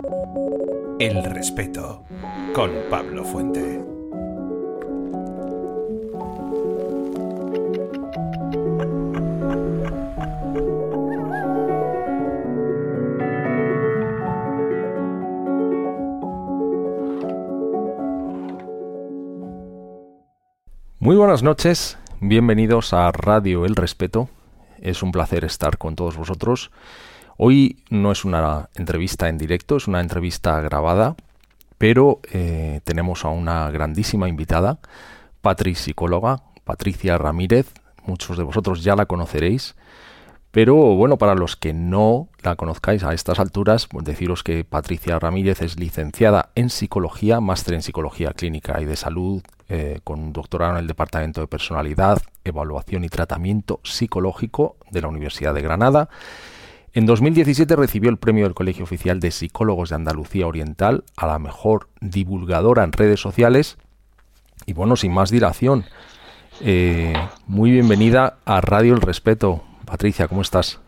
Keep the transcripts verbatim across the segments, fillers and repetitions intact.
El respeto, con Pablo Fuente. Muy buenas noches, bienvenidos a Radio El Respeto. Es un placer estar con todos vosotros. Hoy no es una entrevista en directo, es una entrevista grabada, pero eh, tenemos a una grandísima invitada, Patri psicóloga, Patricia Ramírez. Muchos de vosotros ya la conoceréis, pero bueno, para los que no la conozcáis a estas alturas, pues deciros que Patricia Ramírez es licenciada en Psicología, máster en Psicología Clínica y de Salud, eh, con un doctorado en el Departamento de Personalidad, Evaluación y Tratamiento Psicológico de la Universidad de Granada. En dos mil diecisiete recibió el premio del Colegio Oficial de Psicólogos de Andalucía Oriental a la mejor divulgadora en redes sociales. Y bueno, sin más dilación, eh, muy bienvenida a Radio El Respeto. Patricia, ¿cómo estás?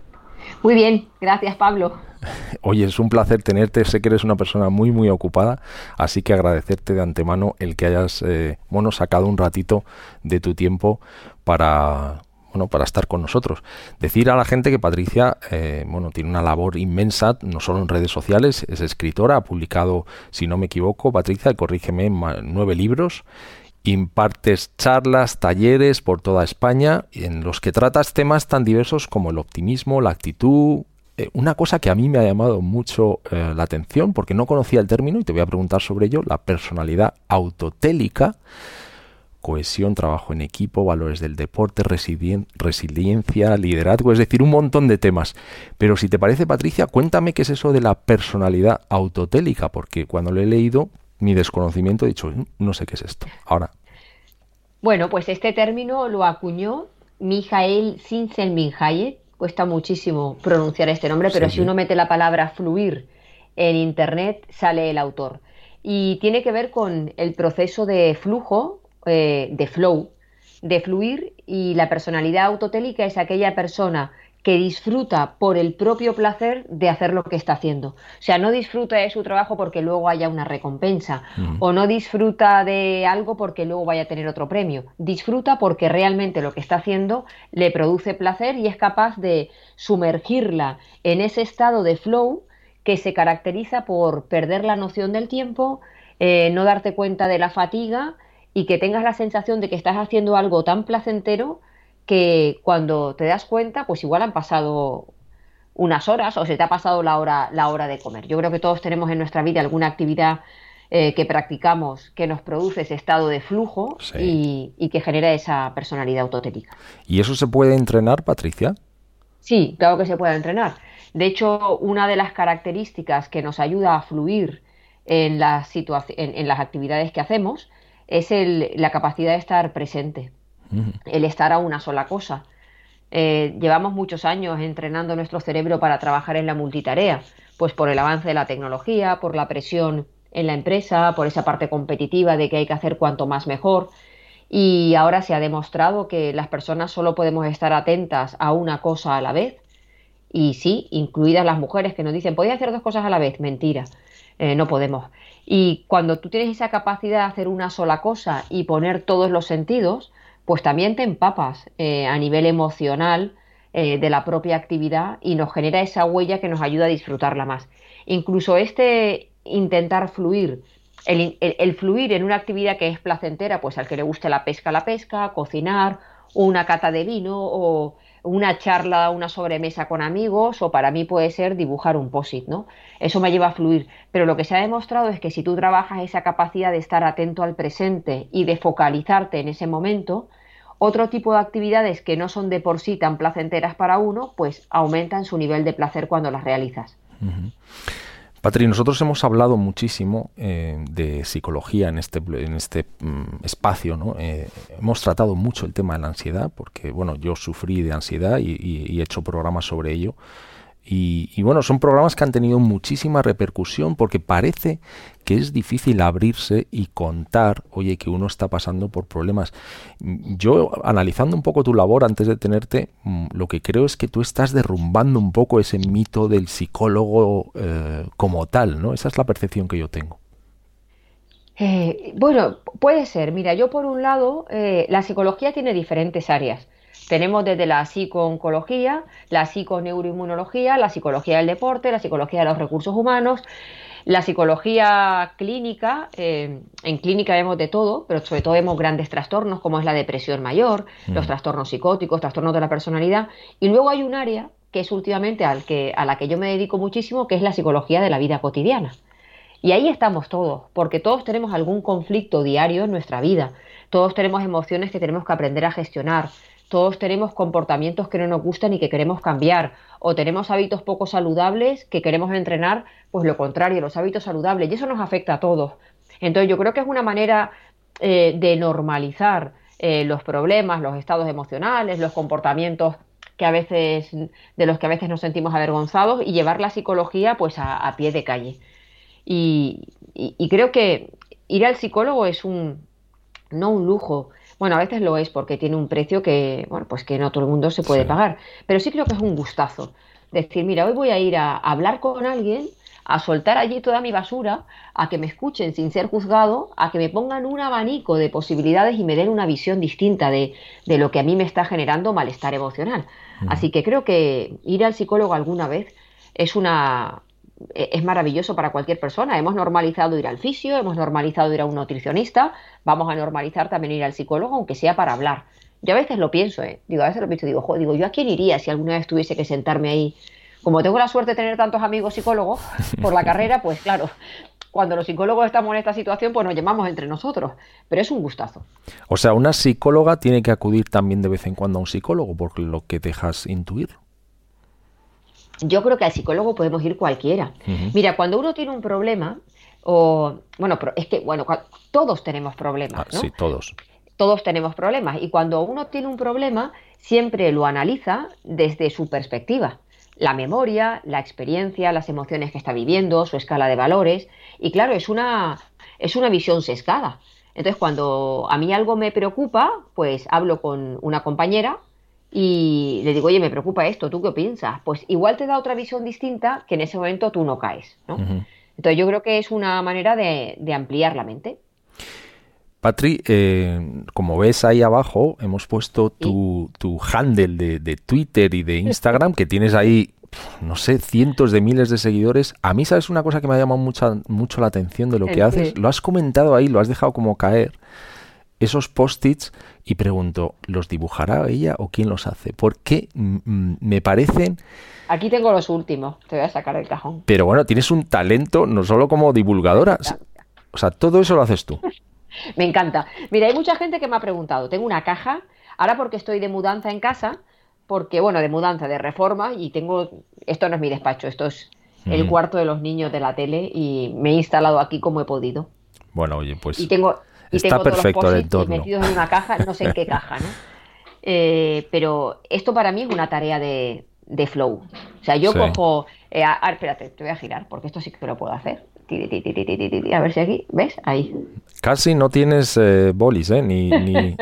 Muy bien, gracias, Pablo. Oye, es un placer tenerte, sé que eres una persona muy muy ocupada, así que agradecerte de antemano el que hayas eh, bueno, sacado un ratito de tu tiempo para, bueno, para estar con nosotros. Decir a la gente que Patricia eh, bueno, tiene una labor inmensa, no solo en redes sociales, es escritora, ha publicado, si no me equivoco, Patricia, corrígeme, nueve libros. Impartes charlas, talleres por toda España en los que tratas temas tan diversos como el optimismo, la actitud. Eh, una cosa que a mí me ha llamado mucho eh, la atención, porque no conocía el término y te voy a preguntar sobre ello, la personalidad autotélica, cohesión, trabajo en equipo, valores del deporte, resilien- resiliencia, liderazgo, es decir, un montón de temas. Pero si te parece, Patricia, cuéntame qué es eso de la personalidad autotélica, porque cuando lo he leído, mi desconocimiento, he dicho, no sé qué es esto. Ahora. Bueno, pues este término lo acuñó Mihail Csikszentmihalyi. Cuesta muchísimo pronunciar este nombre, pero sí, si uno mete la palabra fluir en internet, sale el autor. Y tiene que ver con el proceso de flujo, eh, de flow, de fluir, y la personalidad autotélica es aquella persona que disfruta por el propio placer de hacer lo que está haciendo. O sea, no disfruta de su trabajo porque luego haya una recompensa, uh-huh. o no disfruta de algo porque luego vaya a tener otro premio. Disfruta porque realmente lo que está haciendo le produce placer y es capaz de sumergirla en ese estado de flow que se caracteriza por perder la noción del tiempo, eh, no darte cuenta de la fatiga y que tengas la sensación de que estás haciendo algo tan placentero que cuando te das cuenta, pues igual han pasado unas horas o se te ha pasado la hora, la hora de comer. Yo creo que todos tenemos en nuestra vida alguna actividad eh, que practicamos que nos produce ese estado de flujo, sí. y, y que genera esa personalidad autotélica. ¿Y eso se puede entrenar, Patricia? Sí, claro que se puede entrenar. De hecho, una de las características que nos ayuda a fluir en las, situa- en, en las actividades que hacemos es el, la capacidad de estar presente. El estar a una sola cosa. Eh, llevamos muchos años entrenando nuestro cerebro para trabajar en la multitarea, pues por el avance de la tecnología, por la presión en la empresa, por esa parte competitiva de que hay que hacer cuanto más mejor, y ahora se ha demostrado que las personas solo podemos estar atentas a una cosa a la vez, y sí, incluidas las mujeres que nos dicen, ¿podéis hacer dos cosas a la vez? Mentira, eh, no podemos. Y cuando tú tienes esa capacidad de hacer una sola cosa y poner todos los sentidos, pues también te empapas eh, a nivel emocional eh, de la propia actividad y nos genera esa huella que nos ayuda a disfrutarla más. Incluso este intentar fluir, el, el, el fluir en una actividad que es placentera, pues al que le guste la pesca, la pesca, cocinar, una cata de vino o una charla, una sobremesa con amigos, o para mí puede ser dibujar un post-it, ¿no? Eso me lleva a fluir. Pero lo que se ha demostrado es que si tú trabajas esa capacidad de estar atento al presente y de focalizarte en ese momento, otro tipo de actividades que no son de por sí tan placenteras para uno, pues aumentan su nivel de placer cuando las realizas. Uh-huh. Patri, nosotros hemos hablado muchísimo eh, de psicología en este, en este um, espacio, ¿no? Eh, hemos tratado mucho el tema de la ansiedad, porque bueno, yo sufrí de ansiedad y, y, y he hecho programas sobre ello. Y, y bueno, son programas que han tenido muchísima repercusión porque parece que es difícil abrirse y contar, oye, que uno está pasando por problemas. Yo, analizando un poco tu labor antes de tenerte, lo que creo es que tú estás derrumbando un poco ese mito del psicólogo eh, como tal, ¿no? Esa es la percepción que yo tengo. Eh, bueno, puede ser. Mira, yo por un lado, eh, la psicología tiene diferentes áreas. Tenemos desde la psicooncología, la psiconeuroinmunología, la psicología del deporte, la psicología de los recursos humanos, la psicología clínica. Eh, en clínica vemos de todo, pero sobre todo vemos grandes trastornos como es la depresión mayor, mm. los trastornos psicóticos, trastornos de la personalidad. Y luego hay un área que es últimamente al que, a la que yo me dedico muchísimo, que es la psicología de la vida cotidiana. Y ahí estamos todos, porque todos tenemos algún conflicto diario en nuestra vida, todos tenemos emociones que tenemos que aprender a gestionar, todos tenemos comportamientos que no nos gustan y que queremos cambiar, o tenemos hábitos poco saludables que queremos entrenar, pues lo contrario, los hábitos saludables, y eso nos afecta a todos. Entonces yo creo que es una manera eh, de normalizar eh, los problemas, los estados emocionales, los comportamientos que a veces, de los que a veces nos sentimos avergonzados, y llevar la psicología pues a, a pie de calle. Y, y, y creo que ir al psicólogo es un, no un lujo. Bueno, a veces lo es porque tiene un precio que, bueno, pues que no todo el mundo se puede sí. pagar. Pero sí creo que es un gustazo. Decir, mira, hoy voy a ir a, a hablar con alguien, a soltar allí toda mi basura, a que me escuchen sin ser juzgado, a que me pongan un abanico de posibilidades y me den una visión distinta de, de lo que a mí me está generando malestar emocional. Uh-huh. Así que creo que ir al psicólogo alguna vez es una... es maravilloso para cualquier persona. Hemos normalizado ir al fisio, hemos normalizado ir a un nutricionista, vamos a normalizar también ir al psicólogo, aunque sea para hablar. Yo a veces lo pienso, ¿eh? Digo, a veces lo pienso, digo, joder, digo, ¿yo a quién iría si alguna vez tuviese que sentarme ahí? Como tengo la suerte de tener tantos amigos psicólogos por la carrera, pues claro, cuando los psicólogos estamos en esta situación, pues nos llamamos entre nosotros, pero es un gustazo. O sea, una psicóloga tiene que acudir también de vez en cuando a un psicólogo, por lo que dejas intuir. Yo creo que al psicólogo podemos ir cualquiera. Uh-huh. Mira, cuando uno tiene un problema, o bueno, es que bueno, todos tenemos problemas, ¿no? Ah, sí, todos. Todos tenemos problemas. Y cuando uno tiene un problema, siempre lo analiza desde su perspectiva. La memoria, la experiencia, las emociones que está viviendo, su escala de valores. Y claro, es una, es una visión sesgada. Entonces, cuando a mí algo me preocupa, pues hablo con una compañera y le digo, oye, me preocupa esto, ¿tú qué piensas? Pues igual te da otra visión distinta que en ese momento tú no caes, ¿no? Uh-huh. Entonces yo creo que es una manera de, de ampliar la mente. Patri, eh, como ves ahí abajo, hemos puesto tu, ¿Sí? tu handle de, de Twitter y de Instagram, que tienes ahí, no sé, cientos de miles de seguidores. A mí, ¿sabes una cosa que me ha llamado mucha, mucho la atención de lo que haces? Sí. Lo has comentado ahí, lo has dejado como caer. Esos post-its, y pregunto, ¿los dibujará ella o quién los hace? Porque mm, me parecen... Aquí tengo los últimos, te voy a sacar del cajón. Pero bueno, tienes un talento no solo como divulgadora, o sea, todo eso lo haces tú. Me encanta. Mira, hay mucha gente que me ha preguntado, tengo una caja, ahora porque estoy de mudanza en casa, porque bueno, de mudanza, de reforma, y tengo, esto no es mi despacho, esto es mm. el cuarto de los niños de la tele, y me he instalado aquí como he podido. Bueno, oye, pues... Y tengo... Y está tengo perfecto todos el los entorno. metidos en una caja, no sé en qué caja, ¿no? Eh, pero esto para mí es una tarea de, de flow. O sea, yo sí. cojo... Eh, a, a, espérate, te voy a girar, porque esto sí que lo puedo hacer. A ver si aquí, ¿ves? Ahí. Casi no tienes eh, bolis, ¿eh? Ni... ni...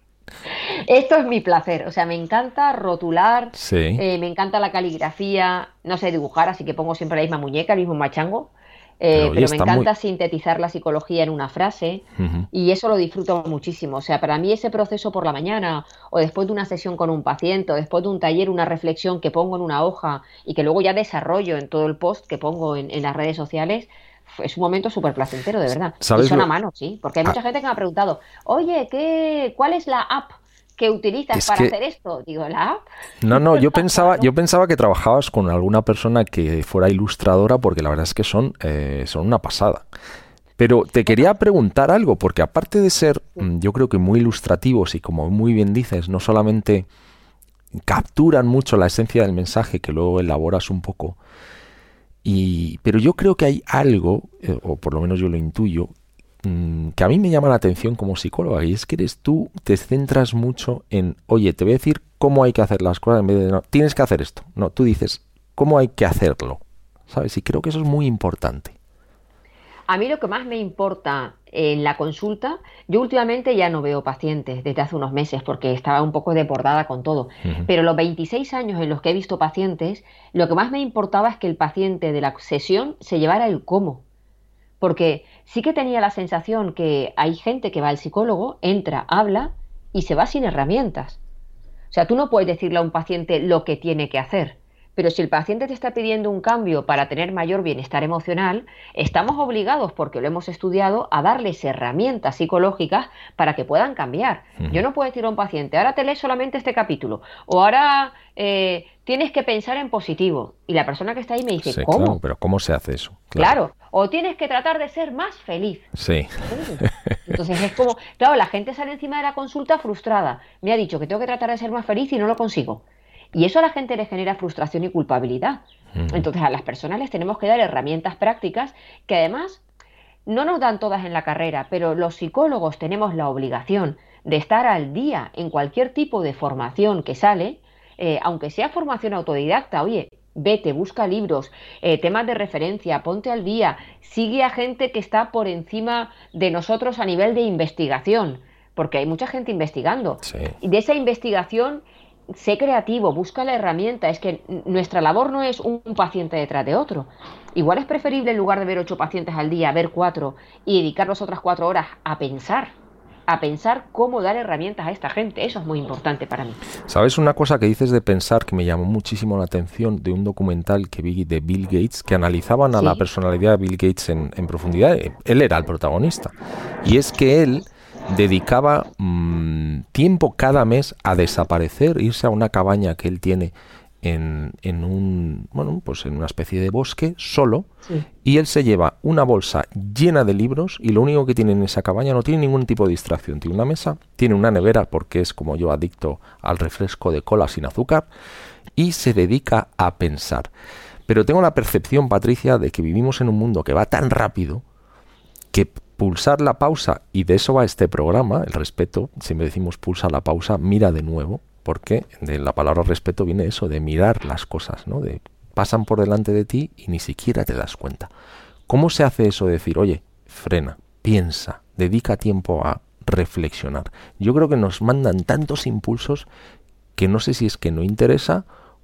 Esto es mi placer, o sea, me encanta rotular, sí. eh, me encanta la caligrafía, no sé dibujar, así que pongo siempre la misma muñeca, el mismo machango. Eh, pero, pero me encanta muy... sintetizar la psicología en una frase uh-huh. y eso lo disfruto muchísimo. O sea, para mí ese proceso por la mañana o después de una sesión con un paciente o después de un taller, una reflexión que pongo en una hoja y que luego ya desarrollo en todo el post que pongo en, en las redes sociales, es un momento súper placentero, de verdad. Y son lo... a mano, sí, porque hay mucha ah. gente que me ha preguntado, oye, ¿qué, ¿cuál es la app que utilizas es para que... hacer esto? Digo, ¿la app? No, no, yo pensaba, yo pensaba que trabajabas con alguna persona que fuera ilustradora, porque la verdad es que son, eh, son una pasada. Pero te quería preguntar algo, porque aparte de ser, yo creo que muy ilustrativos y como muy bien dices, no solamente capturan mucho la esencia del mensaje, que luego elaboras un poco, y, pero yo creo que hay algo, eh, o por lo menos yo lo intuyo, que a mí me llama la atención como psicóloga, y es que eres tú, te centras mucho en, oye, te voy a decir cómo hay que hacer las cosas en vez de, no, tienes que hacer esto. No, tú dices, cómo hay que hacerlo, ¿sabes? Y creo que eso es muy importante. A mí lo que más me importa en la consulta, yo últimamente ya no veo pacientes desde hace unos meses porque estaba un poco desbordada con todo, uh-huh. pero los veintiséis años en los que he visto pacientes, lo que más me importaba es que el paciente de la sesión se llevara el cómo. Porque sí que tenía la sensación que hay gente que va al psicólogo, entra, habla y se va sin herramientas. O sea, tú no puedes decirle a un paciente lo que tiene que hacer. Pero si el paciente te está pidiendo un cambio para tener mayor bienestar emocional, estamos obligados, porque lo hemos estudiado, a darles herramientas psicológicas para que puedan cambiar. Uh-huh. Yo no puedo decir a un paciente, ahora te lees solamente este capítulo, o ahora eh, tienes que pensar en positivo. Y la persona que está ahí me dice, sí, ¿cómo? Claro, pero ¿cómo se hace eso? Claro. claro, o tienes que tratar de ser más feliz. Sí. Entonces es como, claro, la gente sale encima de la consulta frustrada. Me ha dicho que tengo que tratar de ser más feliz y no lo consigo. Y eso a la gente le genera frustración y culpabilidad. Uh-huh. Entonces a las personas les tenemos que dar herramientas prácticas que además no nos dan todas en la carrera, pero los psicólogos tenemos la obligación de estar al día en cualquier tipo de formación que sale, eh, aunque sea formación autodidacta. Oye, vete, busca libros, eh, temas de referencia, ponte al día, sigue a gente que está por encima de nosotros a nivel de investigación, porque hay mucha gente investigando. Sí. Y de esa investigación, sé creativo, busca la herramienta. Es que nuestra labor no es un paciente detrás de otro. Igual es preferible, en lugar de ver ocho pacientes al día, ver cuatro y dedicar las otras cuatro horas a pensar, a pensar cómo dar herramientas a esta gente. Eso es muy importante para mí. ¿Sabes una cosa que dices de pensar que me llamó muchísimo la atención de un documental que vi de Bill Gates, que analizaban a sí. la personalidad de Bill Gates en, en profundidad? Él era el protagonista. Y es que él dedicaba mmm, tiempo cada mes a desaparecer, irse a una cabaña que él tiene en, en un bueno pues en una especie de bosque solo, sí. y él se lleva una bolsa llena de libros y lo único que tiene en esa cabaña, no tiene ningún tipo de distracción, tiene una mesa, tiene una nevera porque es como yo adicto al refresco de cola sin azúcar y se dedica a pensar. Pero tengo la percepción, Patricia, de que vivimos en un mundo que va tan rápido que pulsar la pausa, y de eso va este programa, el respeto, siempre decimos pulsa la pausa, mira de nuevo, porque de la palabra respeto viene eso, de mirar las cosas, ¿no? De pasan por delante de ti y ni siquiera te das cuenta. ¿Cómo se hace eso de decir, oye, frena, piensa, dedica tiempo a reflexionar? Yo creo que nos mandan tantos impulsos que no sé si es que no interesa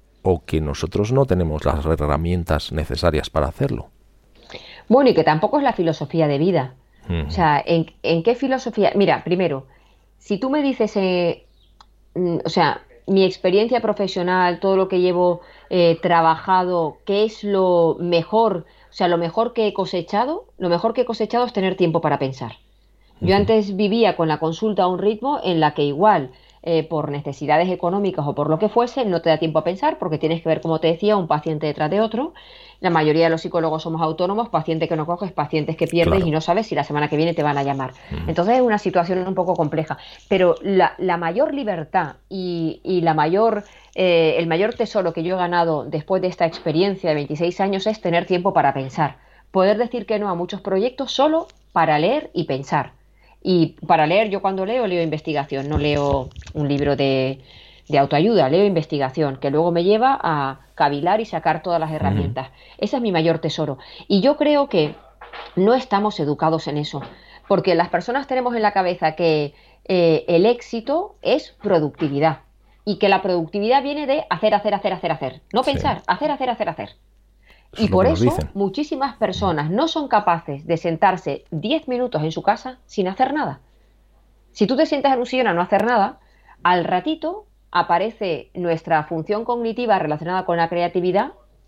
o que nosotros no tenemos las herramientas necesarias para hacerlo. Bueno, y que tampoco es la filosofía de vida. Uh-huh. O sea, ¿en, ¿en qué filosofía? Mira, primero, si tú me dices, eh, mm, o sea, mi experiencia profesional, todo lo que llevo eh, trabajado, ¿qué es lo mejor? O sea, lo mejor que he cosechado, lo mejor que he cosechado es tener tiempo para pensar. Uh-huh. Yo antes vivía con la consulta a un ritmo en la que igual, eh, por necesidades económicas o por lo que fuese, no te da tiempo a pensar porque tienes que ver, como te decía, un paciente detrás de otro. La mayoría de los psicólogos somos autónomos, pacientes que no coges, pacientes que pierdes, claro. y no sabes si la semana que viene te van a llamar. Uh-huh. Entonces es una situación un poco compleja. Pero la, la mayor libertad y, y la mayor, eh, el mayor tesoro que yo he ganado después de esta experiencia de veintiséis años es tener tiempo para pensar. Poder decir que no a muchos proyectos solo para leer y pensar. Y para leer, yo cuando leo, leo investigación, no leo un libro de... de autoayuda, leo investigación, que luego me lleva a cavilar y sacar todas las herramientas. Uh-huh. Ese es mi mayor tesoro. Y yo creo que no estamos educados en eso, porque las personas tenemos en la cabeza que eh, el éxito es productividad y que la productividad viene de hacer, hacer, hacer, hacer, hacer. No pensar, sí. hacer, hacer, hacer, hacer. Eso y por eso dicen. Muchísimas personas no son capaces de sentarse diez minutos en su casa sin hacer nada. Si tú te sientas en un sillón a no hacer nada, al ratito aparece nuestra función cognitiva relacionada con la creatividad,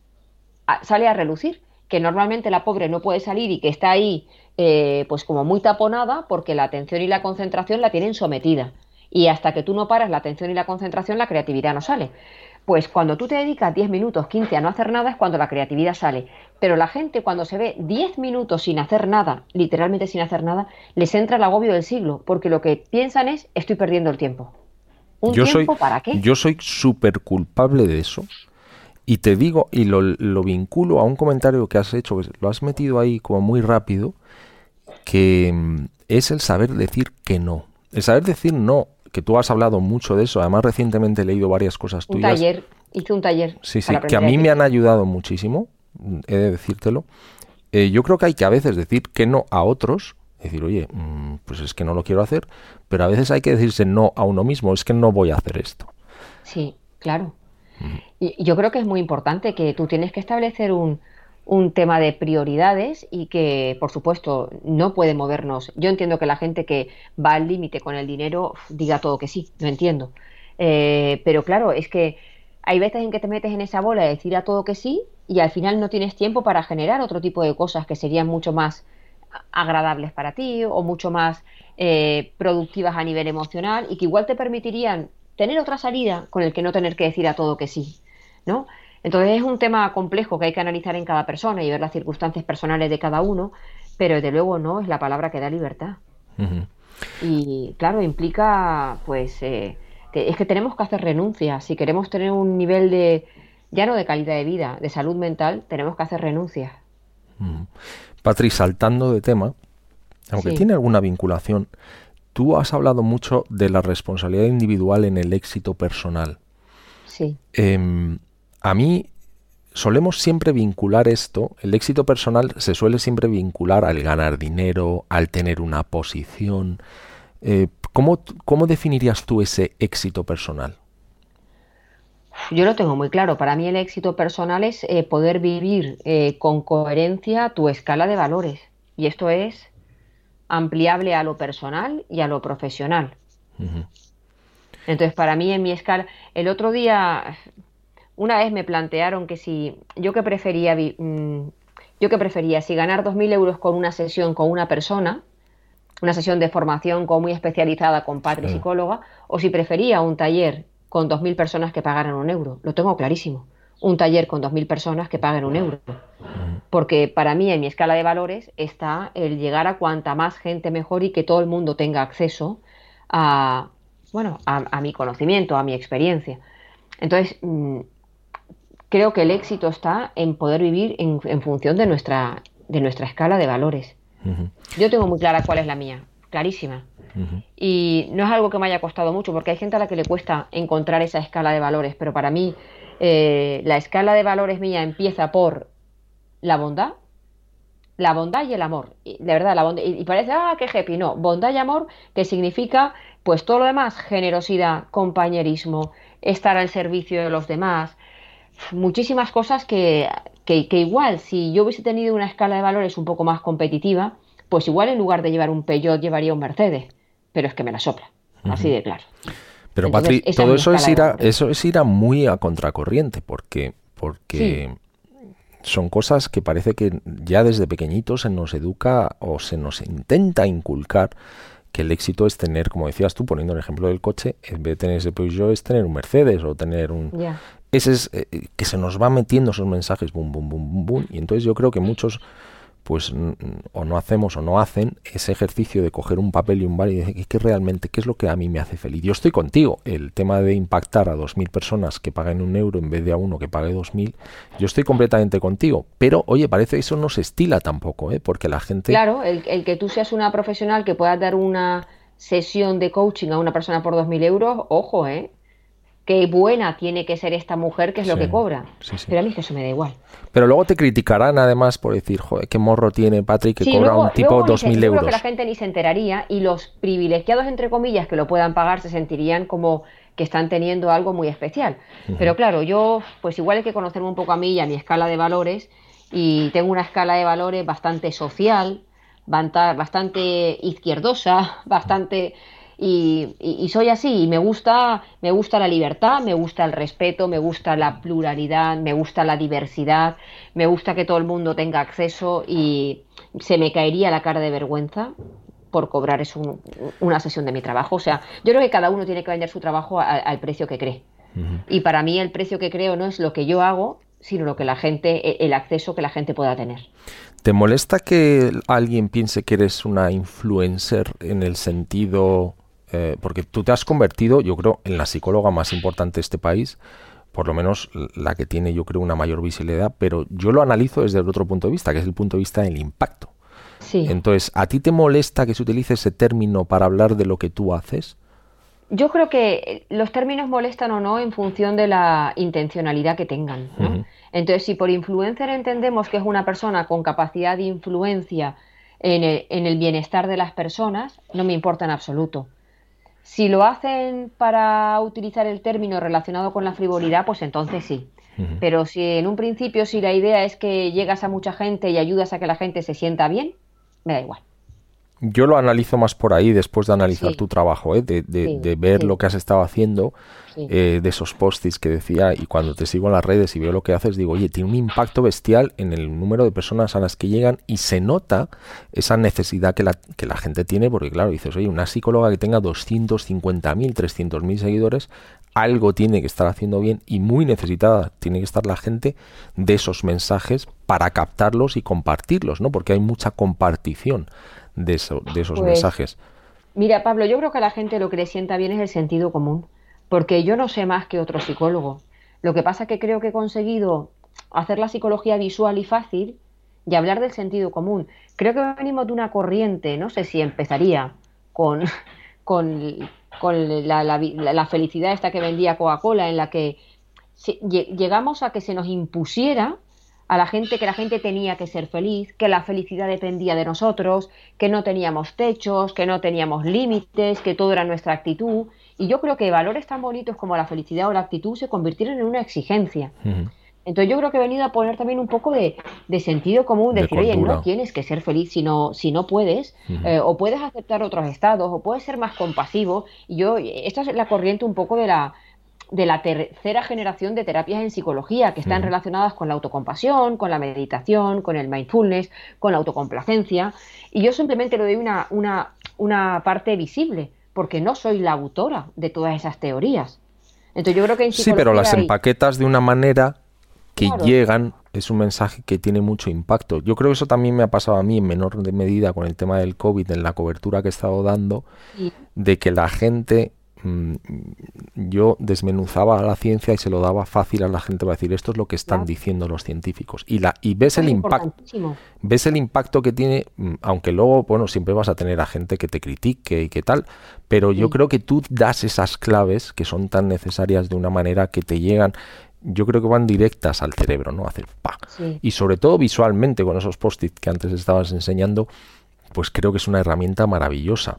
sale a relucir, que normalmente la pobre no puede salir y que está ahí eh, pues como muy taponada porque la atención y la concentración la tienen sometida. Y hasta que tú no paras la atención y la concentración, la creatividad no sale. Pues cuando tú te dedicas diez minutos, quince a no hacer nada es cuando la creatividad sale. Pero la gente cuando se ve diez minutos sin hacer nada, literalmente sin hacer nada, les entra el agobio del siglo, porque lo que piensan es, estoy perdiendo el tiempo. ¿Un yo tiempo soy, para qué? Yo soy súper culpable de eso. Y te digo, y lo, lo vinculo a un comentario que has hecho, que lo has metido ahí como muy rápido, que es el saber decir que no. El saber decir no, que tú has hablado mucho de eso. Además, recientemente he leído varias cosas tuyas. Un taller. hice un taller. Sí, sí, para que a mí aprender me han ayudado muchísimo, he de decírtelo. Eh, yo creo que hay que a veces decir que no a otros, decir, oye, mmm, pues es que no lo quiero hacer, pero a veces hay que decirse no a uno mismo, es que no voy a hacer esto. Sí, claro. Uh-huh. Y yo creo que es muy importante que tú tienes que establecer un, un tema de prioridades y que, por supuesto, no puede movernos. Yo entiendo que la gente que va al límite con el dinero diga todo que sí, lo entiendo. Eh, pero claro, es que hay veces en que te metes en esa bola de decir a todo que sí y al final no tienes tiempo para generar otro tipo de cosas que serían mucho más agradables para ti o mucho más eh, productivas a nivel emocional y que igual te permitirían tener otra salida con el que no tener que decir a todo que sí, ¿no? Entonces es un tema complejo que hay que analizar en cada persona y ver las circunstancias personales de cada uno, pero desde luego no es la palabra que da libertad. Uh-huh. Y claro, implica pues eh, que es que tenemos que hacer renuncias. Si queremos tener un nivel de, ya no de calidad de vida, de salud mental, tenemos que hacer renuncias. Uh-huh. Patri, saltando de tema, aunque sí. tiene alguna vinculación, tú has hablado mucho de la responsabilidad individual en el éxito personal. Sí. Eh, a mí solemos siempre vincular esto, el éxito personal se suele siempre vincular al ganar dinero, al tener una posición. Eh, ¿cómo, ¿Cómo definirías tú ese éxito personal? Yo lo tengo muy claro. Para mí el éxito personal es eh, poder vivir eh, con coherencia tu escala de valores. Y esto es ampliable a lo personal y a lo profesional. Uh-huh. Entonces, para mí en mi escala... El otro día, una vez me plantearon que si... Yo que prefería... Mmm, yo que prefería si ganar dos mil euros con una sesión con una persona, una sesión de formación con muy especializada con Patri, sí. psicóloga, o si prefería un taller con dos mil personas que pagaran un euro. Lo tengo clarísimo. Un taller con dos mil personas que paguen un euro. Porque para mí, en mi escala de valores, está el llegar a cuanta más gente mejor y que todo el mundo tenga acceso a, bueno, a, a mi conocimiento, a mi experiencia. Entonces, mmm, creo que el éxito está en poder vivir en, en función de nuestra, de nuestra escala de valores. Uh-huh. Yo tengo muy clara cuál es la mía, clarísima. Uh-huh. Y no es algo que me haya costado mucho, porque hay gente a la que le cuesta encontrar esa escala de valores, pero para mí eh, la escala de valores mía empieza por la bondad, la bondad y el amor. Y, de verdad, la bondad, y, y parece, ah, qué happy, no, bondad y amor, que significa, pues todo lo demás, generosidad, compañerismo, estar al servicio de los demás, muchísimas cosas que, que, que igual, si yo hubiese tenido una escala de valores un poco más competitiva, pues igual en lugar de llevar un Peugeot llevaría un Mercedes, pero es que me la sopla, uh-huh. así de claro. Pero Entonces, Patri, todo es eso es ir a, eso es ir a muy a contracorriente, porque, porque sí. son cosas que parece que ya desde pequeñitos se nos educa o se nos intenta inculcar que el éxito es tener, como decías tú, poniendo el ejemplo del coche, en vez de tener ese Peugeot es tener un Mercedes o tener un... Yeah. Ese es eh, que se nos va metiendo esos mensajes, bum, bum, bum, bum, bum, y entonces yo creo que muchos pues o no hacemos o no hacen ese ejercicio de coger un papel y un bar y decir que realmente qué es lo que a mí me hace feliz. Yo estoy contigo, el tema de impactar a dos mil personas que paguen un euro en vez de a uno que pague dos mil, yo estoy completamente contigo, pero oye, parece que eso no se estila tampoco, ¿eh? Porque la gente... Claro, el, el que tú seas una profesional que puedas dar una sesión de coaching a una persona por dos mil euros, ojo, ¿eh? Qué buena tiene que ser esta mujer, que es sí, lo que cobra. Sí, sí. Pero a mí es que eso me da igual. Pero luego te criticarán además por decir, joder, qué morro tiene Patrick que sí, cobra luego, un tipo dos mil euros. Yo creo que la gente ni se enteraría y los privilegiados, entre comillas, que lo puedan pagar se sentirían como que están teniendo algo muy especial. Uh-huh. Pero claro, yo, pues igual hay que conocerme un poco a mí y a mi escala de valores, y tengo una escala de valores bastante social, bastante izquierdosa, bastante... Y, y, y soy así, y me gusta, me gusta la libertad, me gusta el respeto, me gusta la pluralidad, me gusta la diversidad, me gusta que todo el mundo tenga acceso, y se me caería la cara de vergüenza por cobrar eso un, una sesión de mi trabajo. O sea, yo creo que cada uno tiene que vender su trabajo a, al precio que cree. Uh-huh. Y para mí el precio que creo no es lo que yo hago, sino lo que la gente, el acceso que la gente pueda tener. ¿Te molesta que alguien piense que eres una influencer en el sentido... Eh, porque tú te has convertido, yo creo, en la psicóloga más importante de este país, por lo menos la que tiene, yo creo, una mayor visibilidad, pero yo lo analizo desde el otro punto de vista, que es el punto de vista del impacto. Sí. Entonces, ¿a ti te molesta que se utilice ese término para hablar de lo que tú haces? Yo creo que los términos molestan o no en función de la intencionalidad que tengan, ¿no? Uh-huh. Entonces, si por influencer entendemos que es una persona con capacidad de influencia en el, en el bienestar de las personas, no me importa en absoluto. Si lo hacen para utilizar el término relacionado con la frivolidad, pues entonces sí. Uh-huh. Pero si en un principio, si la idea es que llegas a mucha gente y ayudas a que la gente se sienta bien, me da igual. Yo lo analizo más por ahí después de analizar sí. tu trabajo, ¿eh? de, de, sí, de ver sí. lo que has estado haciendo, sí. eh, de esos post-its que decía, y cuando te sigo en las redes y veo lo que haces, digo, oye, tiene un impacto bestial en el número de personas a las que llegan y se nota esa necesidad que la, que la gente tiene, porque claro, dices, oye, una psicóloga que tenga doscientos cincuenta mil, trescientos mil seguidores, algo tiene que estar haciendo bien y muy necesitada tiene que estar la gente de esos mensajes para captarlos y compartirlos, ¿no? Porque hay mucha compartición de, eso, de esos pues, mensajes. Mira, Pablo, yo creo que a la gente lo que le sienta bien es el sentido común, porque yo no sé más que otro psicólogo. Lo que pasa es que creo que he conseguido hacer la psicología visual y fácil y hablar del sentido común. Creo que venimos de una corriente, no sé si empezaría con, con, con la, la, la felicidad esta que vendía Coca-Cola, en la que si, llegamos a que se nos impusiera a la gente que la gente tenía que ser feliz, que la felicidad dependía de nosotros, que no teníamos techos, que no teníamos límites, que todo era nuestra actitud. Y yo creo que valores tan bonitos como la felicidad o la actitud se convirtieron en una exigencia. Uh-huh. Entonces yo creo que he venido a poner también un poco de, de sentido común, de, de decir, oye, no tienes que ser feliz si no, si no puedes, uh-huh. eh, o puedes aceptar otros estados, o puedes ser más compasivo. Y yo, esta es la corriente un poco de la... de la tercera generación de terapias en psicología que están uh-huh. relacionadas con la autocompasión, con la meditación, con el mindfulness, con la autocomplacencia, y yo simplemente le doy una, una, una parte visible, porque no soy la autora de todas esas teorías. Entonces yo creo que en psicología... Sí, pero las hay... empaquetas de una manera que claro. llegan, es un mensaje que tiene mucho impacto. Yo creo que eso también me ha pasado a mí en menor medida con el tema del COVID, en la cobertura que he estado dando, sí. de que la gente... yo desmenuzaba la ciencia y se lo daba fácil a la gente para decir esto es lo que están claro. diciendo los científicos y la y ves el impacto ves el impacto que tiene, aunque luego bueno siempre vas a tener a gente que te critique y que tal, pero sí. yo creo que tú das esas claves que son tan necesarias de una manera que te llegan, yo creo que van directas al cerebro, ¿no? Hacer pa. Sí. Y sobre todo visualmente con esos post-it que antes estabas enseñando, pues creo que es una herramienta maravillosa.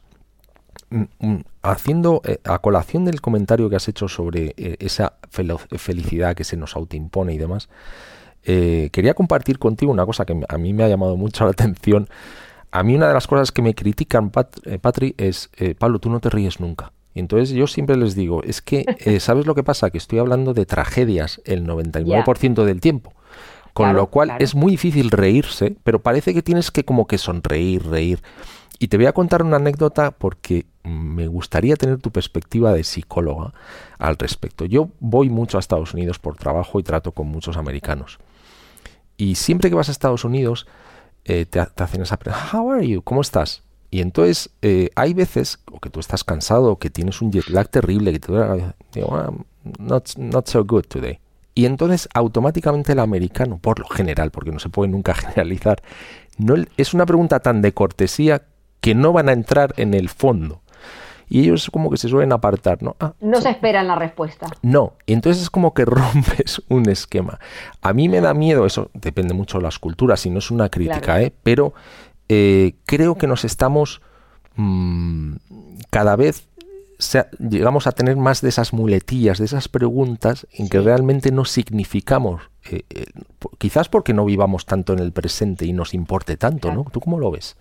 Haciendo eh, a colación del comentario que has hecho sobre eh, esa fel- felicidad que se nos autoimpone y demás, eh, quería compartir contigo una cosa que a mí me ha llamado mucho la atención. A mí una de las cosas que me critican, Pat, eh, Patri, es eh, Pablo, tú no te ríes nunca. Y entonces yo siempre les digo, es que, eh, ¿sabes lo que pasa? Que estoy hablando de tragedias el noventa y nueve por ciento yeah. del tiempo. Con claro, lo cual claro. es muy difícil reírse, pero parece que tienes que como que sonreír, reír. Y te voy a contar una anécdota porque me gustaría tener tu perspectiva de psicóloga al respecto. Yo voy mucho a Estados Unidos por trabajo y trato con muchos americanos. Y siempre que vas a Estados Unidos eh, te, te hacen esa pregunta, how are you? ¿Cómo estás? Y entonces eh, hay veces o que tú estás cansado o que tienes un jet lag terrible que te digo, ah, not, not so good today. Y entonces automáticamente el americano, por lo general, porque no se puede nunca generalizar, no, es una pregunta tan de cortesía que no van a entrar en el fondo. Y ellos como que se suelen apartar, ¿no? Ah, no sí. se esperan la respuesta. No, y entonces es como que rompes un esquema. A mí me da miedo, eso depende mucho de las culturas, y no es una crítica, claro. ¿eh? Pero eh, creo que nos estamos mmm, cada vez se, llegamos a tener más de esas muletillas, de esas preguntas en sí. que realmente no significamos, eh, eh, quizás porque no vivamos tanto en el presente y nos importe tanto, claro. ¿no? ¿Tú cómo lo ves?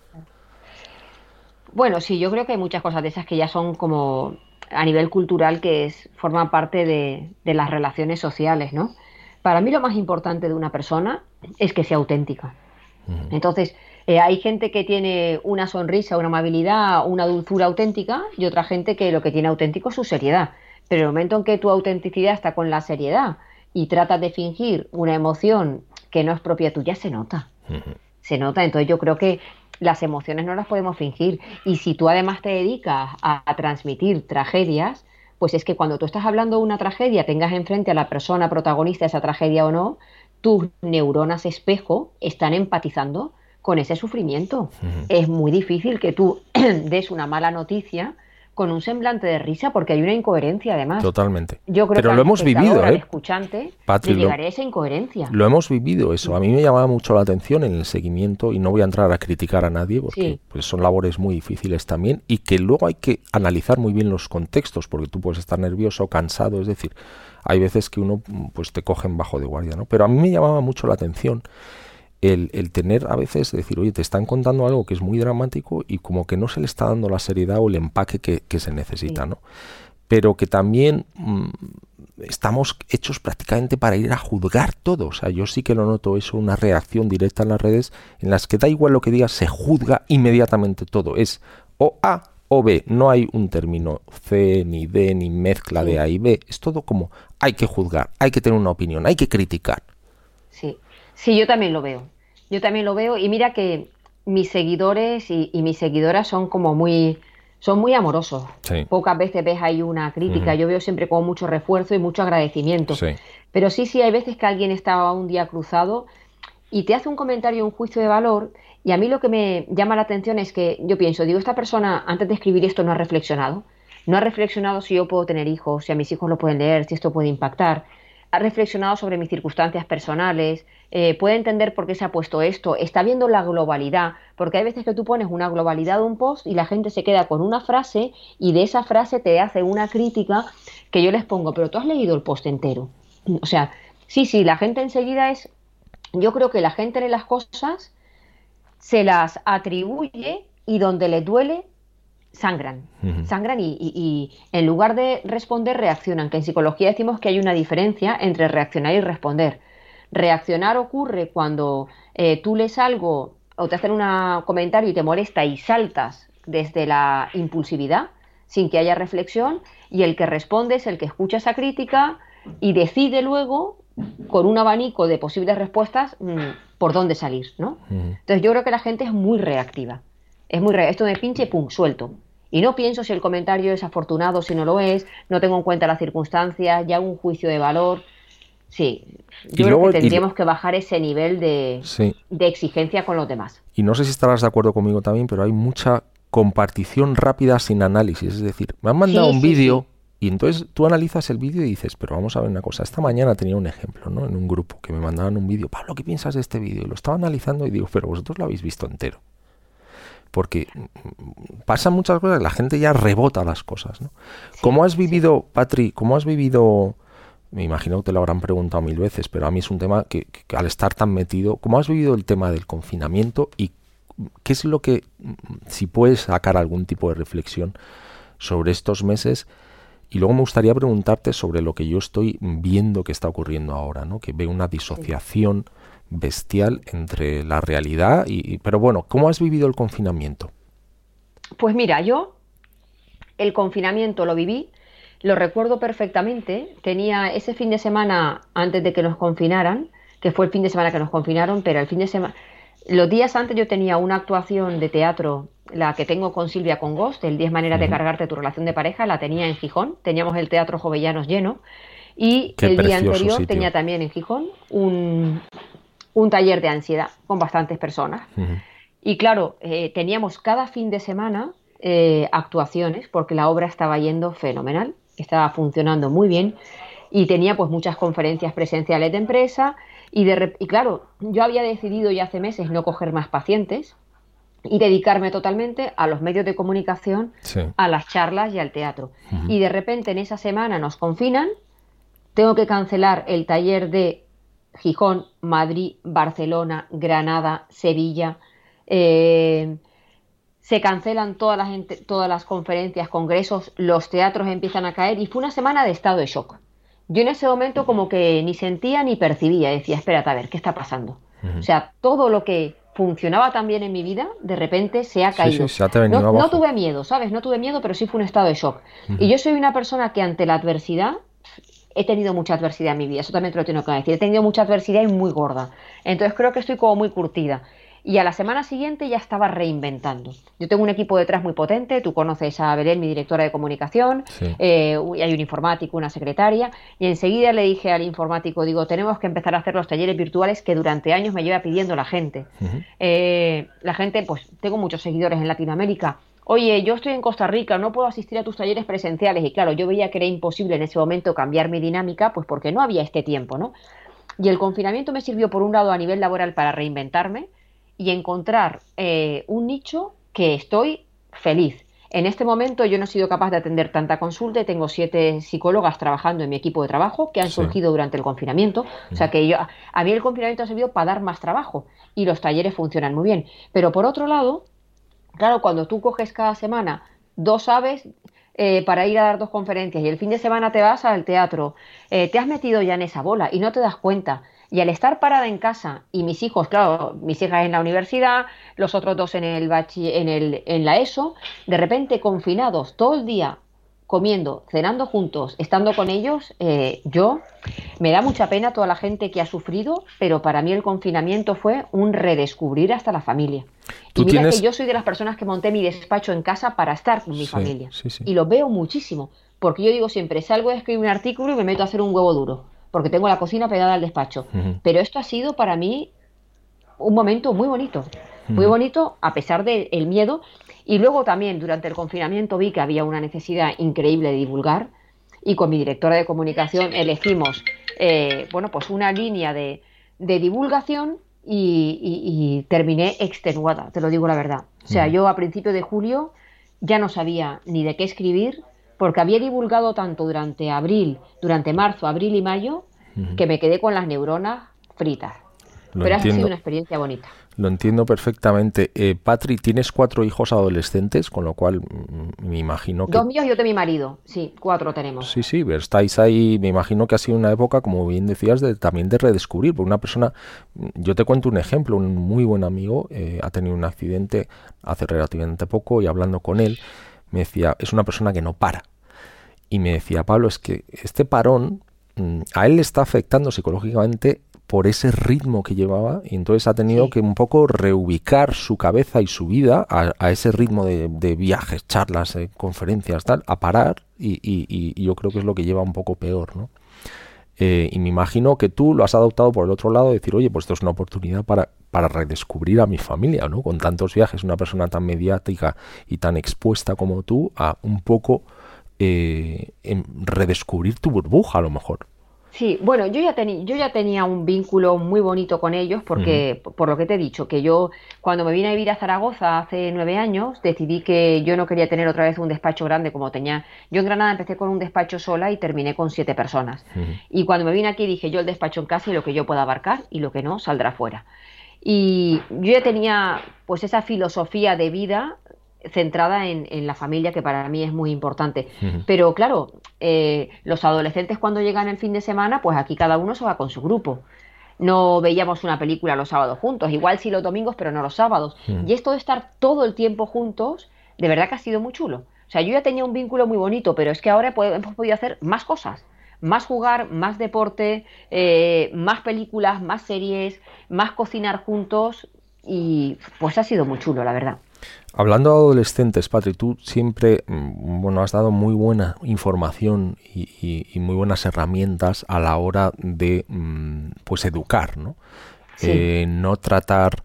Bueno, sí, yo creo que hay muchas cosas de esas que ya son como a nivel cultural que es, forman parte de, de las relaciones sociales, ¿no? Para mí lo más importante de una persona es que sea auténtica. Uh-huh. Entonces, eh, hay gente que tiene una sonrisa, una amabilidad, una dulzura auténtica y otra gente que lo que tiene auténtico es su seriedad. Pero el momento en que tu autenticidad está con la seriedad y tratas de fingir una emoción que no es propia tuya, se nota. Uh-huh. Se nota, entonces yo creo que las emociones no las podemos fingir. Y si tú además te dedicas a, a transmitir tragedias, pues es que cuando tú estás hablando de una tragedia, tengas enfrente a la persona protagonista de esa tragedia o no, tus neuronas espejo están empatizando con ese sufrimiento. Uh-huh. Es muy difícil que tú des una mala noticia con un semblante de risa porque hay una incoherencia además. Totalmente. Yo creo Pero que lo hemos vivido, ¿eh? Al escuchante Patri, le lo, llegaría esa incoherencia. Lo hemos vivido eso. A mí me llamaba mucho la atención en el seguimiento, y no voy a entrar a criticar a nadie porque Sí. pues, son labores muy difíciles también, y que luego hay que analizar muy bien los contextos, porque tú puedes estar nervioso, cansado, es decir, hay veces que uno pues te cogen bajo de guardia, ¿no? Pero a mí me llamaba mucho la atención El, el tener a veces, decir, oye, te están contando algo que es muy dramático y como que no se le está dando la seriedad o el empaque que, que se necesita, Sí. ¿no? Pero que también mmm, estamos hechos prácticamente para ir a juzgar todo. O sea, yo sí que lo noto eso, una reacción directa en las redes en las que da igual lo que digas, se juzga inmediatamente todo. Es o A o B, no hay un término C, ni D, ni mezcla Sí. de A y B. Es todo como hay que juzgar, hay que tener una opinión, hay que criticar. Sí, sí, yo también lo veo. Yo también lo veo y mira que mis seguidores y, y mis seguidoras son como muy, son muy amorosos. Sí. Pocas veces ves ahí una crítica. Ujú. Yo veo siempre como mucho refuerzo y mucho agradecimiento. Sí. Pero sí, sí, hay veces que alguien está un día cruzado y te hace un comentario, un juicio de valor, y a mí lo que me llama la atención es que yo pienso, digo, esta persona antes de escribir esto no ha reflexionado. No ha reflexionado si yo puedo tener hijos, si a mis hijos lo pueden leer, si esto puede impactar. Ha reflexionado sobre mis circunstancias personales, eh, puede entender por qué se ha puesto esto, está viendo la globalidad, porque hay veces que tú pones una globalidad de un post y la gente se queda con una frase y de esa frase te hace una crítica que yo les pongo, pero tú has leído el post entero. O sea, sí, sí, la gente enseguida es, yo creo que la gente lee las cosas, se las atribuye y donde le duele, sangran, Ujú. sangran y, y, y en lugar de responder reaccionan, que en psicología decimos que hay una diferencia entre reaccionar y responder. Reaccionar ocurre cuando eh, tú lees algo o te hacen un comentario y te molesta y saltas desde la impulsividad sin que haya reflexión, y el que responde es el que escucha esa crítica y decide luego con un abanico de posibles respuestas mmm, por dónde salir, ¿no? Ujú. Entonces yo creo que la gente es muy reactiva. Es muy reactiva. Esto me pinche, pum, suelto. Y no pienso si el comentario es afortunado, si no lo es, no tengo en cuenta las circunstancias, ya hago un juicio de valor. Sí, yo Y creo luego- que y- tendríamos que bajar ese nivel de, Sí. de exigencia con los demás. Y no sé si estarás de acuerdo conmigo también, pero hay mucha compartición rápida sin análisis. Es decir, me han mandado Sí, un sí, vídeo sí. y entonces tú analizas el vídeo y dices, pero vamos a ver una cosa. Esta mañana tenía un ejemplo, ¿no? En un grupo que me mandaban un vídeo. Pablo, ¿qué piensas de este vídeo? Y lo estaba analizando y digo, pero vosotros lo habéis visto entero. Porque mm, pasan muchas cosas, la gente ya rebota las cosas, ¿no? ¿Cómo has vivido, Patri, cómo has vivido, me imagino que te lo habrán preguntado mil veces, pero a mí es un tema que, que al estar tan metido, ¿cómo has vivido el tema del confinamiento y qué es lo que, mm, si puedes sacar algún tipo de reflexión sobre estos meses? Y luego me gustaría preguntarte sobre lo que yo estoy viendo que está ocurriendo ahora, ¿no? Que veo una disociación bestial entre la realidad y, y- pero bueno, ¿cómo has vivido el confinamiento? Pues mira, yo el confinamiento lo viví, lo recuerdo perfectamente. Tenía ese fin de semana antes de que nos confinaran, que fue el fin de semana que nos confinaron, pero el fin de semana, los días antes yo tenía una actuación de teatro, la que tengo con Silvia Congost, el diez maneras de Ujú. cargarte tu relación de pareja, la tenía en Gijón, teníamos el Teatro Jovellanos lleno, y Qué el día precioso anterior sitio. tenía también en Gijón un, un taller de ansiedad con bastantes personas. Ujú. Y claro, eh, teníamos cada fin de semana eh, actuaciones, porque la obra estaba yendo fenomenal, estaba funcionando muy bien, y tenía pues muchas conferencias presenciales de empresa, y, de rep- y claro, yo había decidido ya hace meses no coger más pacientes y dedicarme totalmente a los medios de comunicación, Sí. a las charlas y al teatro. Ujú. Y de repente en esa semana nos confinan, tengo que cancelar el taller de Gijón, Madrid, Barcelona, Granada, Sevilla. eh, se cancelan todas las, ente- todas las conferencias, congresos, los teatros empiezan a caer y fue una semana de estado de shock. Yo en ese momento como que ni sentía ni percibía, decía, espérate a ver, ¿qué está pasando? Ujú. O sea, todo lo que funcionaba tan bien en mi vida, de repente se ha Sí, caído. sí, se te ha venido no, no abajo. tuve miedo, ¿sabes? No tuve miedo, pero sí fue un estado de shock. Ujú. Y yo soy una persona que ante la adversidad, he tenido mucha adversidad en mi vida, eso también te lo tengo que decir, he tenido mucha adversidad y muy gorda. Entonces creo que estoy como muy curtida. Y a la semana siguiente ya estaba reinventando. Yo tengo un equipo detrás muy potente, tú conoces a Belén, mi directora de comunicación, Sí. eh, hay un informático, una secretaria, y enseguida le dije al informático, digo, tenemos que empezar a hacer los talleres virtuales que durante años me lleva pidiendo la gente. Ujú. Eh, la gente, pues tengo muchos seguidores en Latinoamérica, oye, yo estoy en Costa Rica, no puedo asistir a tus talleres presenciales. Y claro, yo veía que era imposible en ese momento cambiar mi dinámica, pues porque no había este tiempo, ¿no? Y el confinamiento me sirvió, por un lado, a nivel laboral para reinventarme y encontrar eh, un nicho que estoy feliz. En este momento yo no he sido capaz de atender tanta consulta y tengo siete psicólogas trabajando en mi equipo de trabajo que han Sí. surgido durante el confinamiento. O sea que yo, a mí el confinamiento ha servido para dar más trabajo y los talleres funcionan muy bien. Pero por otro lado, claro, cuando tú coges cada semana dos aves eh, para ir a dar dos conferencias y el fin de semana te vas al teatro, eh, te has metido ya en esa bola y no te das cuenta. Y al estar parada en casa, y mis hijos, claro, mis hijas en la universidad, los otros dos en el bachi- en el, en la ESO, de repente confinados todo el día, comiendo, cenando juntos, estando con ellos, eh, yo me da mucha pena toda la gente que ha sufrido, pero para mí el confinamiento fue un redescubrir hasta la familia. Tú Y mira tienes... que yo soy de las personas que monté mi despacho en casa para estar con mi Sí, familia. sí, sí. Y lo veo muchísimo, porque yo digo siempre, salgo a escribir un artículo y me meto a hacer un huevo duro, porque tengo la cocina pegada al despacho. Ujú, Pero esto ha sido para mí un momento muy bonito, muy ujú. bonito a pesar del miedo. Y luego también durante el confinamiento vi que había una necesidad increíble de divulgar y con mi directora de comunicación elegimos eh, bueno, pues una línea de, de divulgación y, y- y terminé extenuada, te lo digo la verdad. O sea, Ujú. yo a principios de julio ya no sabía ni de qué escribir porque había divulgado tanto durante abril, durante marzo, abril y mayo, Ujú. que me quedé con las neuronas fritas. Lo Pero ha sido entiendo. una experiencia bonita. Lo entiendo perfectamente. Eh, Patri, tienes cuatro hijos adolescentes, con lo cual mm, me imagino que... Dos míos y otro de mi marido. Sí, cuatro tenemos. Sí, sí, estáis ahí, me imagino que ha sido una época, como bien decías, de, también de redescubrir, porque una persona, yo te cuento un ejemplo, un muy buen amigo eh, ha tenido un accidente hace relativamente poco y hablando con él, me decía, es una persona que no para. Y me decía, Pablo, es que este parón mm, a él le está afectando psicológicamente por ese ritmo que llevaba y entonces ha tenido Sí. que un poco reubicar su cabeza y su vida a, a ese ritmo de, de viajes, charlas, eh, conferencias, tal, a parar y, y- y yo creo que es lo que lleva un poco peor, ¿no? Eh, y me imagino que tú lo has adoptado por el otro lado, decir, oye, pues esto es una oportunidad para, para redescubrir a mi familia, ¿no? Con tantos viajes, una persona tan mediática y tan expuesta como tú, a un poco eh, em, redescubrir tu burbuja a lo mejor. Sí, bueno, yo ya, teni- yo ya tenía un vínculo muy bonito con ellos Ujú, porque, por lo que te he dicho, que yo cuando me vine a vivir a Zaragoza hace nueve años, decidí que yo no quería tener otra vez un despacho grande como tenía. Yo en Granada empecé con un despacho sola y terminé con siete personas. ujú. Y cuando me vine aquí dije yo el despacho en casa y lo que yo pueda abarcar y lo que no saldrá fuera. Y yo ya tenía pues esa filosofía de vida centrada en, en la familia, que para mí es muy importante. Ujú. Pero claro, eh, los adolescentes cuando llegan el fin de semana, pues aquí cada uno se va con su grupo. No veíamos una película los sábados juntos, igual sí los domingos, pero no los sábados. Ujú. Y esto de estar todo el tiempo juntos, de verdad que ha sido muy chulo. O sea, yo ya tenía un vínculo muy bonito, pero es que ahora po- hemos podido hacer más cosas. Más jugar, más deporte, eh, más películas, más series, más cocinar juntos y pues ha sido muy chulo, la verdad. Hablando de adolescentes, Patri, tú siempre, mm, bueno, has dado muy buena información y, y- y muy buenas herramientas a la hora de, mm, pues, educar, ¿no? Sí, Eh, no tratar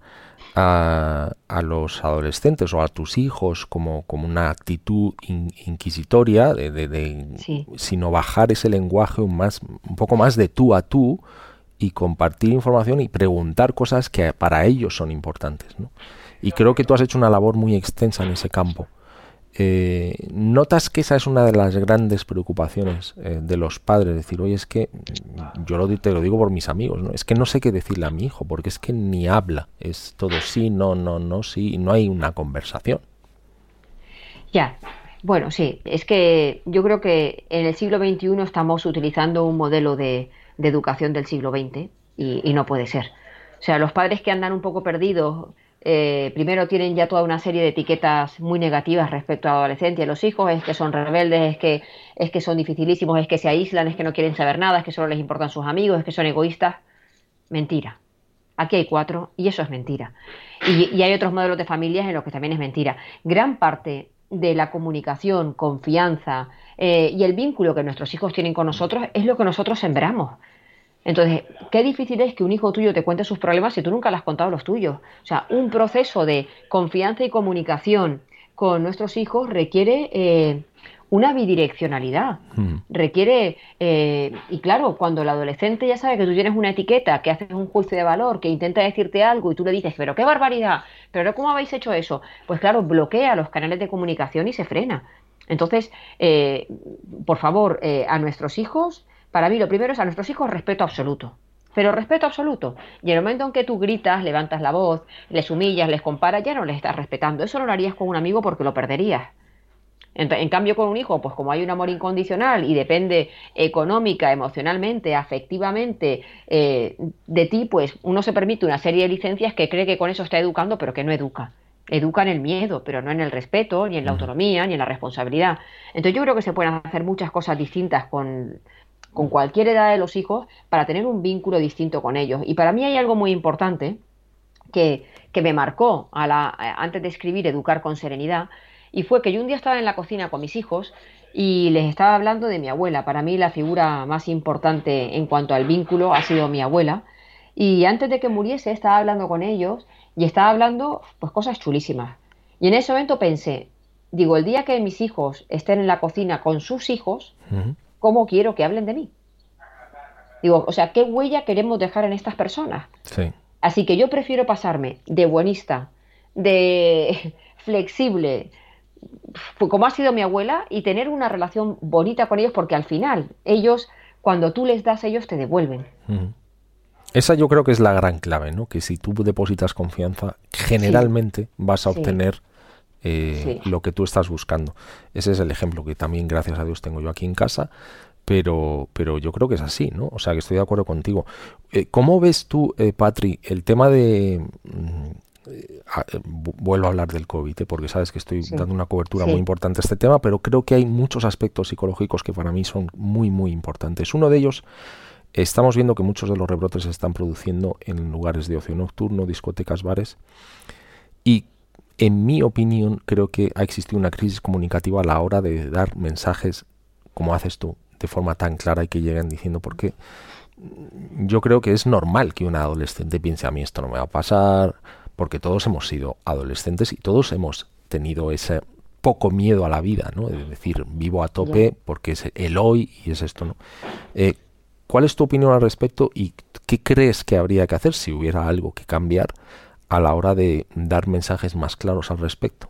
a, a los adolescentes o a tus hijos como, como una actitud in- inquisitoria, de, de- de- sí. sino bajar ese lenguaje un, más, un poco más de tú a tú y compartir información y preguntar cosas que para ellos son importantes, ¿no? Y creo que tú has hecho una labor muy extensa en ese campo. Eh, ¿notas que esa es una de las grandes preocupaciones eh, de los padres? Decir, oye, es que mm, yo lo, di- te lo digo por mis amigos, ¿no? Es que no sé qué decirle a mi hijo, porque es que ni habla. Es todo sí, no, no, no, sí, y no hay una conversación. Ya, bueno, sí, es que yo creo que en el siglo veintiuno estamos utilizando un modelo de, de educación del siglo veinte y, y no puede ser. O sea, los padres que andan un poco perdidos, eh, primero tienen ya toda una serie de etiquetas muy negativas respecto a la adolescencia. Los hijos es que son rebeldes, es que, es que son dificilísimos, es que se aíslan, es que no quieren saber nada, es que solo les importan sus amigos, es que son egoístas. Mentira. Aquí hay cuatro y eso es mentira. Y, y hay otros modelos de familias en los que también es mentira. Gran parte de la comunicación, confianza eh, y el vínculo que nuestros hijos tienen con nosotros es lo que nosotros sembramos. Entonces, qué difícil es que un hijo tuyo te cuente sus problemas si tú nunca le has contado los tuyos. O sea, un proceso de confianza y comunicación con nuestros hijos requiere eh, una bidireccionalidad. Mm. Requiere, eh, y claro, cuando el adolescente ya sabe que tú tienes una etiqueta, que haces un juicio de valor, que intenta decirte algo y tú le dices, pero qué barbaridad, pero ¿cómo habéis hecho eso? Pues claro, bloquea los canales de comunicación y se frena. Entonces, eh, por favor, eh, a nuestros hijos, para mí lo primero es a nuestros hijos respeto absoluto. Pero respeto absoluto. Y en el momento en que tú gritas, levantas la voz, les humillas, les comparas, ya no les estás respetando. Eso no lo harías con un amigo porque lo perderías. En, en cambio, con un hijo, pues como hay un amor incondicional y depende económica, emocionalmente, afectivamente eh, de ti, pues uno se permite una serie de licencias que cree que con eso está educando, pero que no educa. Educa en el miedo, pero no en el respeto, ni en la autonomía, ni en la responsabilidad. Entonces yo creo que se pueden hacer muchas cosas distintas con... con cualquier edad de los hijos, para tener un vínculo distinto con ellos. Y para mí hay algo muy importante que, que me marcó a la, antes de escribir Educar con Serenidad, y fue que yo un día estaba en la cocina con mis hijos y les estaba hablando de mi abuela. Para mí la figura más importante en cuanto al vínculo ha sido mi abuela, y antes de que muriese estaba hablando con ellos y estaba hablando pues cosas chulísimas. Y en ese momento pensé, digo, el día que mis hijos estén en la cocina con sus hijos, uh-huh. ¿cómo quiero que hablen de mí? Digo, o sea, ¿qué huella queremos dejar en estas personas? Sí. Así que yo prefiero pasarme de buenista, de flexible, como ha sido mi abuela, y tener una relación bonita con ellos, porque al final, ellos, cuando tú les das, ellos te devuelven. Uh-huh. Esa yo creo que es la gran clave, ¿no? Que si tú depositas confianza, generalmente sí. vas a obtener... Sí. Eh, sí. lo que tú estás buscando. Ese es el ejemplo que también, gracias a Dios, tengo yo aquí en casa, pero, pero yo creo que es así, ¿no? O sea, que estoy de acuerdo contigo. Eh, ¿Cómo ves tú, eh, Patri, el tema de... Eh, vuelvo a hablar del COVID, eh, porque sabes que estoy sí. dando una cobertura sí. muy importante a este tema, pero creo que hay muchos aspectos psicológicos que para mí son muy, muy importantes. Uno de ellos, estamos viendo que muchos de los rebrotes se están produciendo en lugares de ocio nocturno, discotecas, bares, y en mi opinión, creo que ha existido una crisis comunicativa a la hora de dar mensajes, como haces tú, de forma tan clara y que lleguen diciendo, porque yo creo que es normal que un adolescente piense, a mí esto no me va a pasar, porque todos hemos sido adolescentes y todos hemos tenido ese poco miedo a la vida, ¿no? De decir, vivo a tope porque es el hoy y es esto, ¿no? Eh, ¿Cuál es tu opinión al respecto y qué crees que habría que hacer si hubiera algo que cambiar a la hora de dar mensajes más claros al respecto?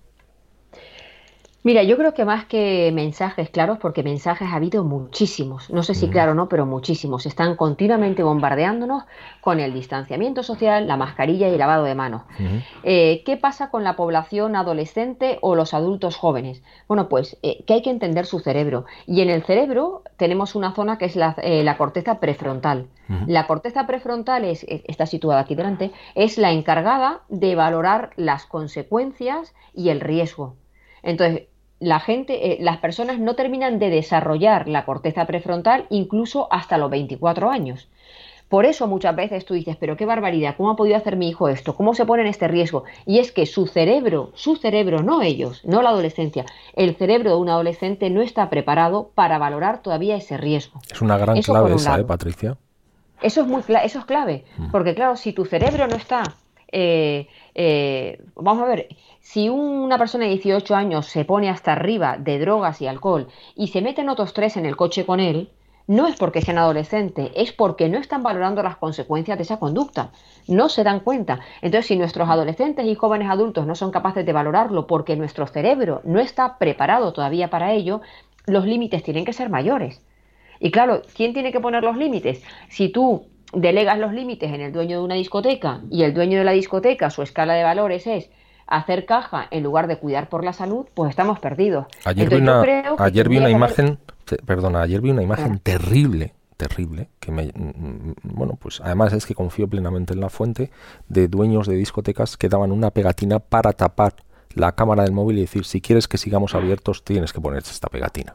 Mira, yo creo que más que mensajes claros, porque mensajes ha habido muchísimos, no sé si uh-huh. claro o no, pero muchísimos, están continuamente bombardeándonos con el distanciamiento social, la mascarilla y el lavado de manos. Uh-huh. Eh, ¿Qué pasa con la población adolescente o los adultos jóvenes? Bueno, pues eh, que hay que entender su cerebro, y en el cerebro tenemos una zona que es la, eh, la corteza prefrontal. Uh-huh. La corteza prefrontal es, está situada aquí delante, es la encargada de valorar las consecuencias y el riesgo. Entonces, la gente, eh, las personas no terminan de desarrollar la corteza prefrontal incluso hasta los veinticuatro años. Por eso muchas veces tú dices, pero qué barbaridad, ¿cómo ha podido hacer mi hijo esto? ¿Cómo se pone en este riesgo? Y es que su cerebro, su cerebro, no ellos, no la adolescencia, el cerebro de un adolescente no está preparado para valorar todavía ese riesgo. Es una gran eso clave esa, ¿eh, Patricia? Eso es, muy, eso es clave, mm. porque claro, si tu cerebro no está... Eh, eh, vamos a ver, si una persona de dieciocho años se pone hasta arriba de drogas y alcohol y se meten otros tres en el coche con él, no es porque sean adolescentes, es porque no están valorando las consecuencias de esa conducta, no se dan cuenta. Entonces, si nuestros adolescentes y jóvenes adultos no son capaces de valorarlo porque nuestro cerebro no está preparado todavía para ello, los límites tienen que ser mayores. Y claro, ¿quién tiene que poner los límites? Si tú delegas los límites en el dueño de una discoteca y el dueño de la discoteca, su escala de valores es hacer caja en lugar de cuidar por la salud, pues estamos perdidos. Ayer Entonces, vi una, creo que ayer vi una imagen, te, perdona, ayer vi una imagen ah. terrible, terrible, que me, bueno, pues además es que confío plenamente en la fuente, de dueños de discotecas que daban una pegatina para tapar la cámara del móvil y decir, si quieres que sigamos abiertos, tienes que ponerte esta pegatina.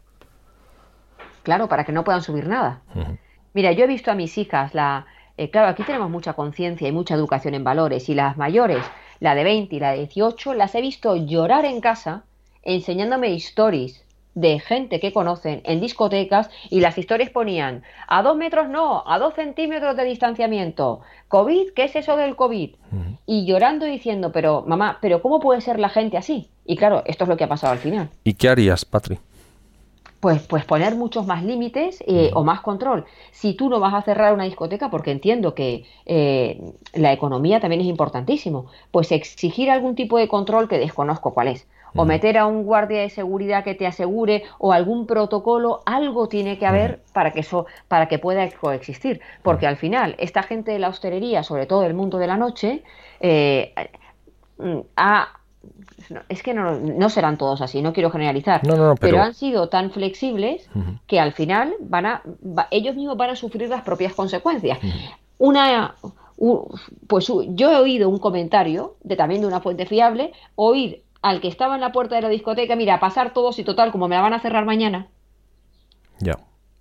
Claro, para que no puedan subir nada. Uh-huh. Mira, yo he visto a mis hijas, la, eh, claro, aquí tenemos mucha conciencia y mucha educación en valores, y las mayores, la de veinte y la de dieciocho, las he visto llorar en casa enseñándome stories de gente que conocen en discotecas y las historias ponían a dos metros no, a dos centímetros de distanciamiento. COVID, ¿qué es eso del COVID? Uh-huh. Y llorando y diciendo, pero mamá, ¿pero cómo puede ser la gente así? Y claro, esto es lo que ha pasado al final. ¿Y qué harías, Patri? Pues, pues poner muchos más límites eh, uh-huh. o más control. Si tú no vas a cerrar una discoteca, porque entiendo que eh, la economía también es importantísimo, pues exigir algún tipo de control que desconozco cuál es. O uh-huh. meter a un guardia de seguridad que te asegure, o algún protocolo, algo tiene que haber uh-huh. para que eso, para que pueda coexistir. Porque uh-huh. al final, esta gente de la hostelería, sobre todo el mundo de la noche, eh, ha... es que no, no serán todos así, no quiero generalizar, no, no, no, pero... pero han sido tan flexibles uh-huh. que al final van a, va, ellos mismos van a sufrir las propias consecuencias. Uh-huh. Una, uh, pues uh, yo he oído un comentario de también de una fuente fiable, oír al que estaba en la puerta de la discoteca, mira, pasar todos y total, como me la van a cerrar mañana. Ya.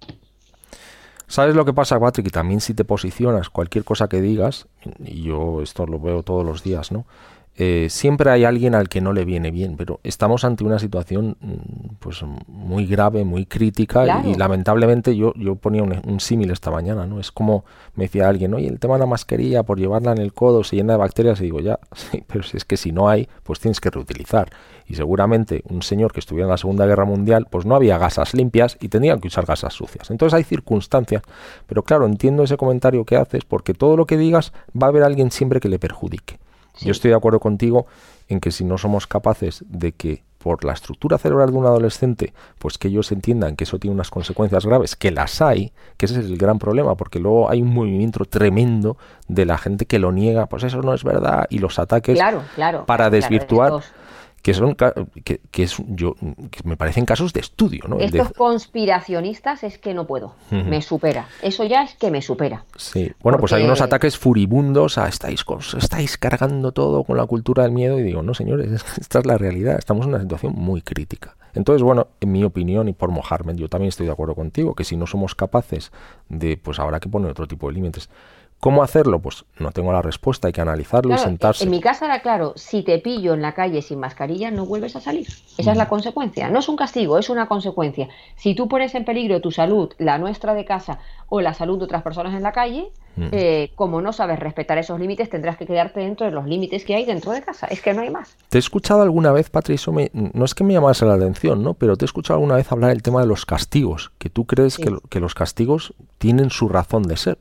¿Sabes lo que pasa, Patrick? Y también si te posicionas, cualquier cosa que digas, y yo esto lo veo todos los días, ¿no? Eh, siempre hay alguien al que no le viene bien, pero estamos ante una situación pues muy grave, muy crítica, claro. y, y lamentablemente yo, yo ponía un, un símil esta mañana, ¿no? Es como me decía alguien, oye, el tema de la mascarilla, por llevarla en el codo se llena de bacterias, y digo, ya, sí, pero si es que si no hay, pues tienes que reutilizar. Y seguramente un señor que estuviera en la Segunda Guerra Mundial, pues no había gasas limpias y tenían que usar gasas sucias. Entonces hay circunstancias, pero claro, entiendo ese comentario que haces, porque todo lo que digas va a haber alguien siempre que le perjudique. Sí. Yo estoy de acuerdo contigo en que si no somos capaces de que por la estructura cerebral de un adolescente, pues que ellos entiendan que eso tiene unas consecuencias graves, que las hay, que ese es el gran problema, porque luego hay un movimiento tremendo de la gente que lo niega, pues eso no es verdad, y los ataques claro, claro, para claro, desvirtuar... Claro, que son que, que es yo que me parecen casos de estudio, ¿no? Estos de... conspiracionistas es que no puedo, uh-huh. me supera. Eso ya es que me supera. Sí, bueno, porque... pues hay unos ataques furibundos a estáis estáis cargando todo con la cultura del miedo, y digo, no, señores, esta es la realidad, estamos en una situación muy crítica. Entonces, bueno, en mi opinión, y por mojarme, yo también estoy de acuerdo contigo, que si no somos capaces de, pues habrá que poner otro tipo de límites. ¿Cómo hacerlo? Pues no tengo la respuesta, hay que analizarlo, claro, y sentarse. En mi casa era claro, si te pillo en la calle sin mascarilla no vuelves a salir. Esa mm. es la consecuencia. No es un castigo, es una consecuencia. Si tú pones en peligro tu salud, la nuestra de casa o la salud de otras personas en la calle, mm. eh, como no sabes respetar esos límites, tendrás que quedarte dentro de los límites que hay dentro de casa. Es que no hay más. Te he escuchado alguna vez, Patri, eso me, no es que me llamase la atención, ¿no? Pero te he escuchado alguna vez hablar del tema de los castigos, que tú crees sí. que, que los castigos tienen su razón de ser.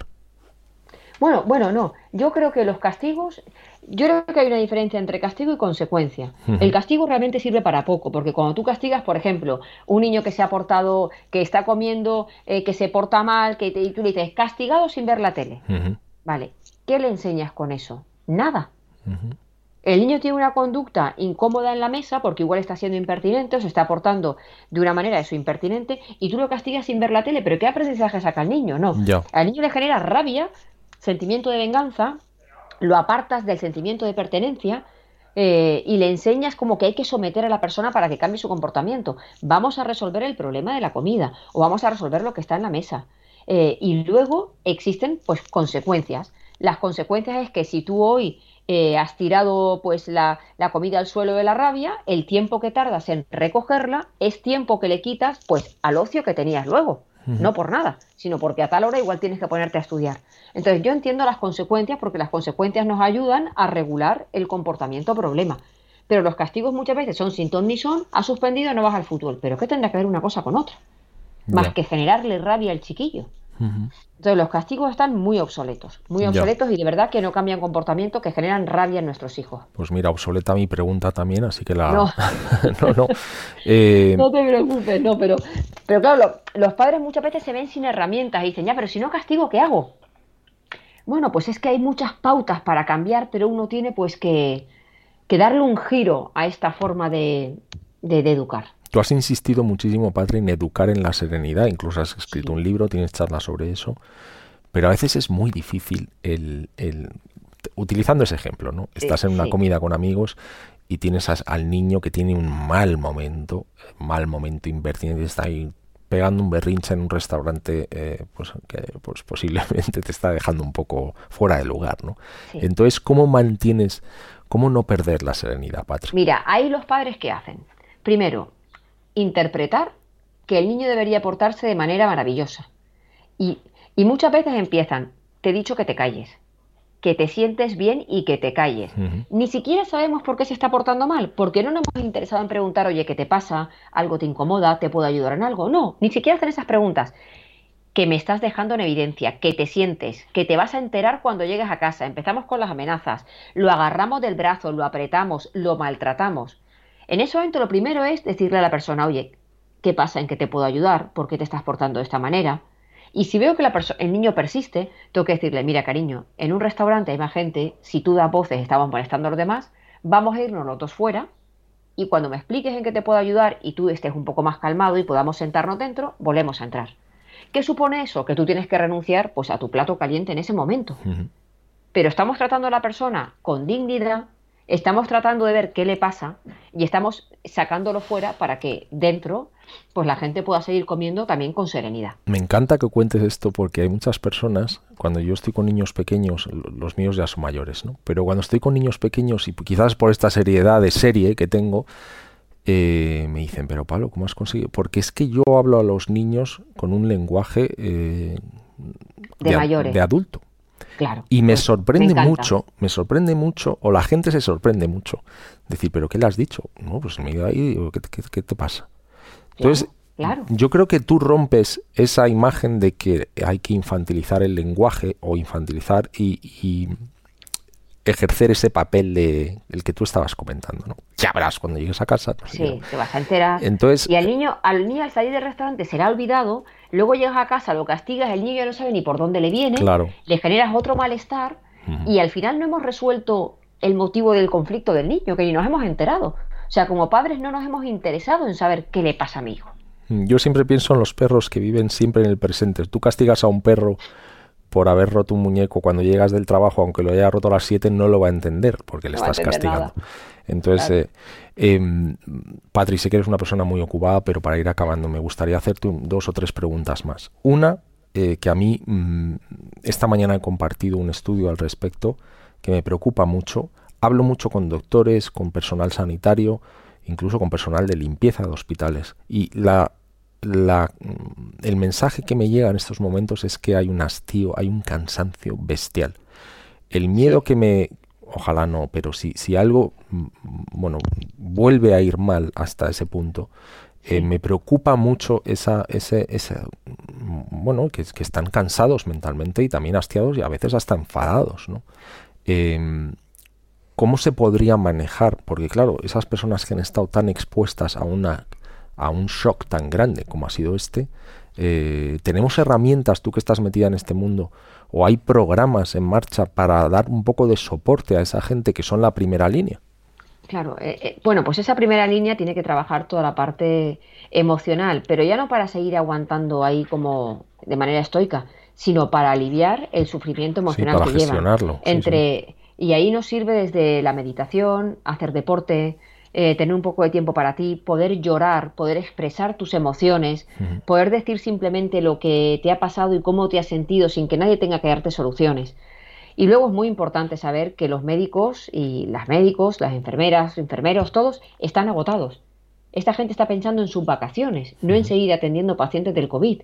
Bueno, bueno, no. Yo creo que los castigos, yo creo que hay una diferencia entre castigo y consecuencia. Uh-huh. El castigo realmente sirve para poco, porque cuando tú castigas, por ejemplo, un niño que se ha portado, que está comiendo, eh, que se porta mal, que te, y tú le dices, castigado sin ver la tele. Uh-huh. Vale, ¿qué le enseñas con eso? Nada. Uh-huh. El niño tiene una conducta incómoda en la mesa porque igual está siendo impertinente o se está portando de una manera eso impertinente y tú lo castigas sin ver la tele, pero ¿qué aprendizaje saca el niño? No. Yeah. Al niño le genera rabia, sentimiento de venganza, lo apartas del sentimiento de pertenencia eh, y le enseñas como que hay que someter a la persona para que cambie su comportamiento. Vamos a resolver el problema de la comida o vamos a resolver lo que está en la mesa. Eh, y luego existen pues consecuencias. Las consecuencias es que si tú hoy eh, has tirado pues la, la comida al suelo de la rabia, el tiempo que tardas en recogerla es tiempo que le quitas pues al ocio que tenías luego. Uh-huh. No por nada, sino porque a tal hora igual tienes que ponerte a estudiar. Entonces yo entiendo las consecuencias porque las consecuencias nos ayudan a regular el comportamiento problema. Pero los castigos muchas veces son sin ton ni son, has suspendido, no vas al fútbol. ¿Pero qué tendrá que ver una cosa con otra? Yeah. Más que generarle rabia al chiquillo. Uh-huh. Entonces los castigos están muy obsoletos, muy obsoletos yeah. y de verdad que no cambian comportamiento, que generan rabia en nuestros hijos. Pues mira, obsoleta mi pregunta también, así que la... No, no, no. Eh... no te preocupes, no, pero, pero claro, lo, los padres muchas veces se ven sin herramientas y dicen, ya, pero si no castigo, ¿qué hago? Bueno, pues es que hay muchas pautas para cambiar, pero uno tiene pues que, que darle un giro a esta forma de, de, de educar. Tú has insistido muchísimo, padre, en educar en la serenidad, incluso has escrito sí. un libro, tienes charlas sobre eso, pero a veces es muy difícil el, el utilizando ese ejemplo, ¿no? Sí, Estás en una sí. comida con amigos y tienes a, al niño que tiene un mal momento, mal momento impertinente, está ahí pegando un berrinche en un restaurante, eh, pues que pues posiblemente te está dejando un poco fuera de lugar, ¿no? Sí. Entonces, ¿cómo mantienes, cómo no perder la serenidad, Patri? Mira, ahí los padres, ¿qué hacen? Primero, interpretar que el niño debería portarse de manera maravillosa. Y, y muchas veces empiezan, te he dicho que te calles, que te sientes bien y que te calles. Uh-huh. Ni siquiera sabemos por qué se está portando mal, porque no nos hemos interesado en preguntar, oye, ¿qué te pasa? ¿Algo te incomoda? ¿Te puedo ayudar en algo? No, ni siquiera hacen esas preguntas. Que me estás dejando en evidencia, que te sientes, que te vas a enterar cuando llegues a casa. Empezamos con las amenazas, lo agarramos del brazo, lo apretamos, lo maltratamos. En ese momento lo primero es decirle a la persona, oye, ¿qué pasa? ¿En qué te puedo ayudar? ¿Por qué te estás portando de esta manera? Y si veo que la perso- el niño persiste, tengo que decirle, mira cariño, en un restaurante hay más gente, si tú das voces estamos molestando a los demás, vamos a irnos los dos fuera y cuando me expliques en qué te puedo ayudar y tú estés un poco más calmado y podamos sentarnos dentro, volvemos a entrar. ¿Qué supone eso? Que tú tienes que renunciar pues, a tu plato caliente en ese momento. Uh-huh. Pero estamos tratando a la persona con dignidad, estamos tratando de ver qué le pasa y estamos sacándolo fuera para que dentro pues la gente pueda seguir comiendo también con serenidad. Me encanta que cuentes esto porque hay muchas personas, cuando yo estoy con niños pequeños, los míos ya son mayores, ¿no? Pero cuando estoy con niños pequeños y quizás por esta seriedad de serie que tengo, Eh, me dicen, pero Pablo, ¿cómo has conseguido? Porque es que yo hablo a los niños con un lenguaje eh, de, de mayores, de adulto. Claro. Y me pues, sorprende me mucho, me sorprende mucho, o la gente se sorprende mucho. Decir, ¿pero qué le has dicho? No, pues me he ido ahí y digo, ¿qué, qué, qué te pasa? Entonces, claro, claro. Yo creo que tú rompes esa imagen de que hay que infantilizar el lenguaje o infantilizar y... y ejercer ese papel de el que tú estabas comentando, ¿no? Ya verás cuando llegues a casa. No sé, sí, ¿no? Te vas a enterar. Entonces, y al niño, al niño al salir del restaurante será olvidado, luego llegas a casa, lo castigas, el niño ya no sabe ni por dónde le viene, claro. le generas otro malestar uh-huh. y al final no hemos resuelto el motivo del conflicto del niño, que ni nos hemos enterado. O sea, como padres no nos hemos interesado en saber qué le pasa a mi hijo. Yo siempre pienso en los perros que viven siempre en el presente. Tú castigas a un perro por haber roto un muñeco cuando llegas del trabajo, aunque lo haya roto a las siete, no lo va a entender porque le no estás castigando. Nada. Entonces, claro. eh, eh, Patri, sé que eres una persona muy ocupada, pero para ir acabando me gustaría hacerte un, dos o tres preguntas más. Una, eh, que a mí mmm, esta mañana he compartido un estudio al respecto que me preocupa mucho. Hablo mucho con doctores, con personal sanitario, incluso con personal de limpieza de hospitales. Y la La, el mensaje que me llega en estos momentos es que hay un hastío, hay un cansancio bestial. El miedo que me... Ojalá no, pero si, si algo bueno, vuelve a ir mal hasta ese punto, eh, me preocupa mucho esa, ese, ese, bueno, que, que están cansados mentalmente y también hastiados y a veces hasta enfadados, ¿no? Eh, ¿Cómo se podría manejar? Porque claro, esas personas que han estado tan expuestas a una... a un shock tan grande como ha sido este, eh, ¿tenemos herramientas, tú que estás metida en este mundo, o hay programas en marcha para dar un poco de soporte a esa gente que son la primera línea? Claro, eh, eh, bueno, pues esa primera línea tiene que trabajar toda la parte emocional, pero ya no para seguir aguantando ahí como de manera estoica, sino para aliviar el sufrimiento emocional sí, para que gestionarlo. llevan. Entre, sí, sí. Y ahí nos sirve desde la meditación, hacer deporte, Eh, tener un poco de tiempo para ti, poder llorar, poder expresar tus emociones, uh-huh. poder decir simplemente lo que te ha pasado y cómo te has sentido sin que nadie tenga que darte soluciones. Y luego es muy importante saber que los médicos y las médicos, las enfermeras, enfermeros, todos están agotados. Esta gente está pensando en sus vacaciones, no uh-huh. en seguir atendiendo pacientes del COVID.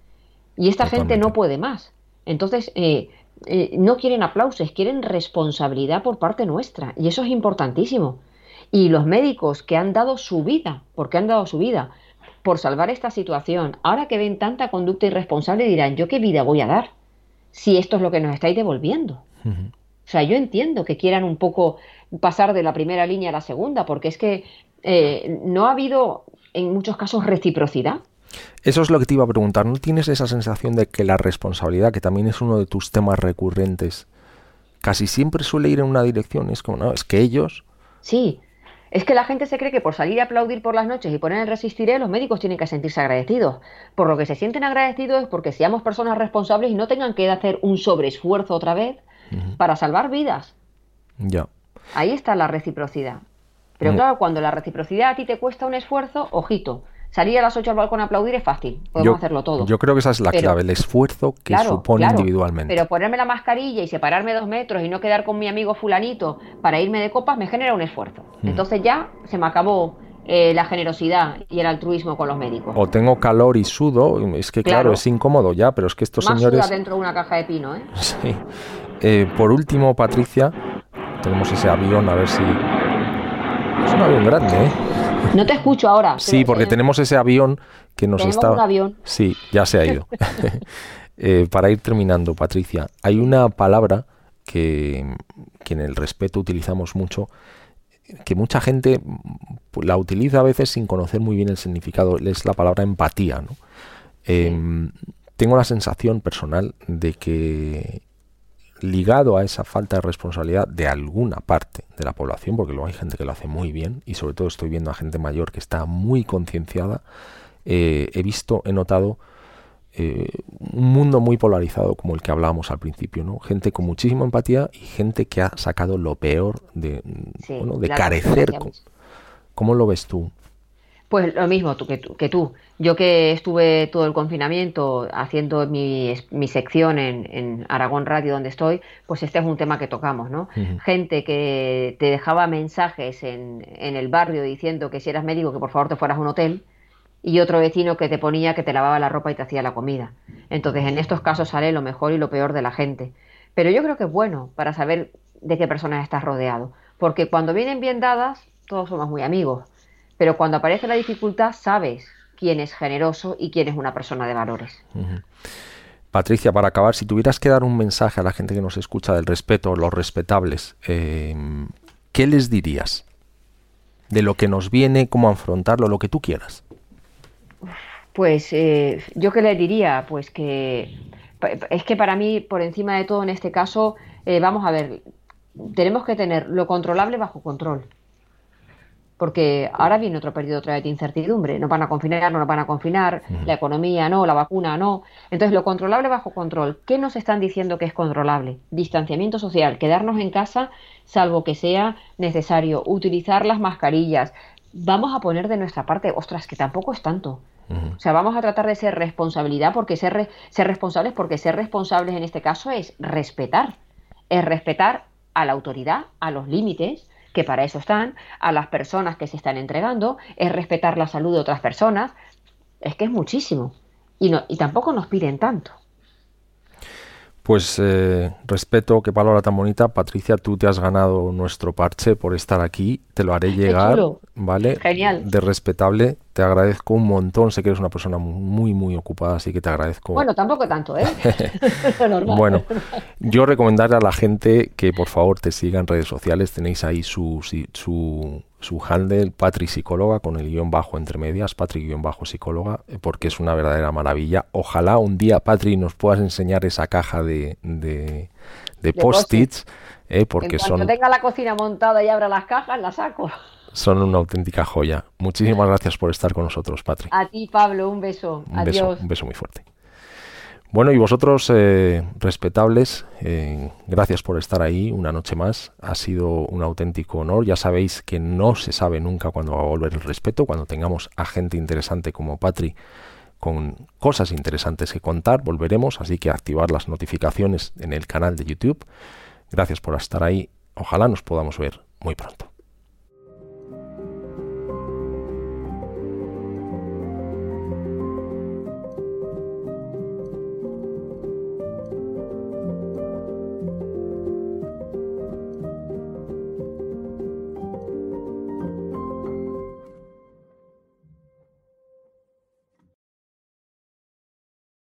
Y esta Totalmente. gente no puede más. Entonces, eh, eh, no quieren aplausos, quieren responsabilidad por parte nuestra. Y eso es importantísimo. Y los médicos que han dado su vida, porque han dado su vida, por salvar esta situación, ahora que ven tanta conducta irresponsable dirán, ¿yo qué vida voy a dar? Si esto es lo que nos estáis devolviendo. Uh-huh. O sea, yo entiendo que quieran un poco pasar de la primera línea a la segunda, porque es que eh, no ha habido, en muchos casos, reciprocidad. Eso es lo que te iba a preguntar. ¿No tienes esa sensación de que la responsabilidad, que también es uno de tus temas recurrentes, casi siempre suele ir en una dirección? Es como, no, es que ellos... Sí. Es que la gente se cree que por salir a aplaudir por las noches y poner el resistiré, los médicos tienen que sentirse agradecidos. Por lo que se sienten agradecidos es porque seamos personas responsables y no tengan que hacer un sobreesfuerzo otra vez uh-huh. para salvar vidas. Ya. Ahí está la reciprocidad. Pero uh-huh. claro, cuando la reciprocidad a ti te cuesta un esfuerzo, ojito, salir a las ocho al balcón a aplaudir es fácil, podemos yo, hacerlo todo. Yo creo que esa es la pero, clave, el esfuerzo que claro, supone claro, individualmente. Pero ponerme la mascarilla y separarme dos metros y no quedar con mi amigo fulanito para irme de copas me genera un esfuerzo. Uh-huh. Entonces ya se me acabó eh, la generosidad y el altruismo con los médicos. O tengo calor y sudo, es que claro, claro es incómodo ya, pero es que estos Más señores... suda dentro de una caja de pino, ¿eh? Sí. Eh, por último, Patricia, tenemos ese avión, a ver si... Es un avión grande, ¿eh? No te escucho ahora. Sí, porque eh, tenemos ese avión que nos tenemos está... un avión. Sí, ya se ha ido. eh, para ir terminando, Patricia, hay una palabra que, que en el respeto utilizamos mucho, que mucha gente la utiliza a veces sin conocer muy bien el significado, es la palabra empatía, ¿no? Eh, sí. Tengo la sensación personal de que ligado a esa falta de responsabilidad de alguna parte de la población, porque luego hay gente que lo hace muy bien y sobre todo estoy viendo a gente mayor que está muy concienciada, eh, he visto, he notado eh, un mundo muy polarizado como el que hablábamos al principio, ¿no? Gente con muchísima empatía y gente que ha sacado lo peor de, sí, bueno, de carecer. ¿Cómo lo ves tú? Pues lo mismo tú, que, tú, que tú. Yo que estuve todo el confinamiento haciendo mi, mi sección en, en Aragón Radio, donde estoy, pues este es un tema que tocamos, ¿no? Uh-huh. Gente que te dejaba mensajes en, en el barrio diciendo que si eras médico que por favor te fueras a un hotel, y otro vecino que te ponía que te lavaba la ropa y te hacía la comida. Entonces en estos casos sale lo mejor y lo peor de la gente. Pero yo creo que es bueno para saber de qué personas estás rodeado, porque cuando vienen bien dadas, todos somos muy amigos. Pero cuando aparece la dificultad, sabes quién es generoso y quién es una persona de valores. Uh-huh. Patricia, para acabar, si tuvieras que dar un mensaje a la gente que nos escucha del respeto, los respetables, eh, ¿qué les dirías? De lo que nos viene, cómo afrontarlo, lo que tú quieras. Pues eh, yo qué les diría, pues que es que para mí, por encima de todo en este caso, eh, vamos a ver, tenemos que tener lo controlable bajo control. Porque ahora viene otro periodo otra vez de incertidumbre. Nos van a confinar, no nos van a confinar, uh-huh. La economía no, la vacuna no. Entonces, lo controlable bajo control. ¿Qué nos están diciendo que es controlable? Distanciamiento social, quedarnos en casa, salvo que sea necesario, utilizar las mascarillas. Vamos a poner de nuestra parte, ostras, que tampoco es tanto. Uh-huh. O sea, vamos a tratar de ser responsabilidad, porque ser, re- ser responsables, porque ser responsables en este caso es respetar. Es respetar a la autoridad, a los límites, que para eso están, a las personas que se están entregando, es respetar la salud de otras personas, es que es muchísimo, y, no, y tampoco nos piden tanto. Pues eh, respeto, qué palabra tan bonita. Patricia, tú te has ganado nuestro parche por estar aquí, te lo haré llegar, ¿vale? Genial. De respetable, te agradezco un montón, sé que eres una persona muy, muy ocupada, así que te agradezco. Bueno, tampoco tanto, ¿eh? Normal. Bueno, yo recomendarle a la gente que por favor te siga en redes sociales, tenéis ahí su, su, su handle, Patri Psicóloga, con el guión bajo entre medias, Patri guión bajo psicóloga, porque es una verdadera maravilla. Ojalá un día, Patri, nos puedas enseñar esa caja de, de, de, de post-its, eh, porque en cuanto son... tenga la cocina montada y abra las cajas, las saco. Son una auténtica joya. Muchísimas gracias por estar con nosotros, Patri. A ti, Pablo, un beso. Un Adiós. beso, un beso muy fuerte. Bueno, y vosotros, eh, respetables, eh, gracias por estar ahí una noche más. Ha sido un auténtico honor. Ya sabéis que no se sabe nunca cuándo va a volver el respeto. Cuando tengamos a gente interesante como Patri, con cosas interesantes que contar, volveremos. Así que activar las notificaciones en el canal de YouTube. Gracias por estar ahí. Ojalá nos podamos ver muy pronto.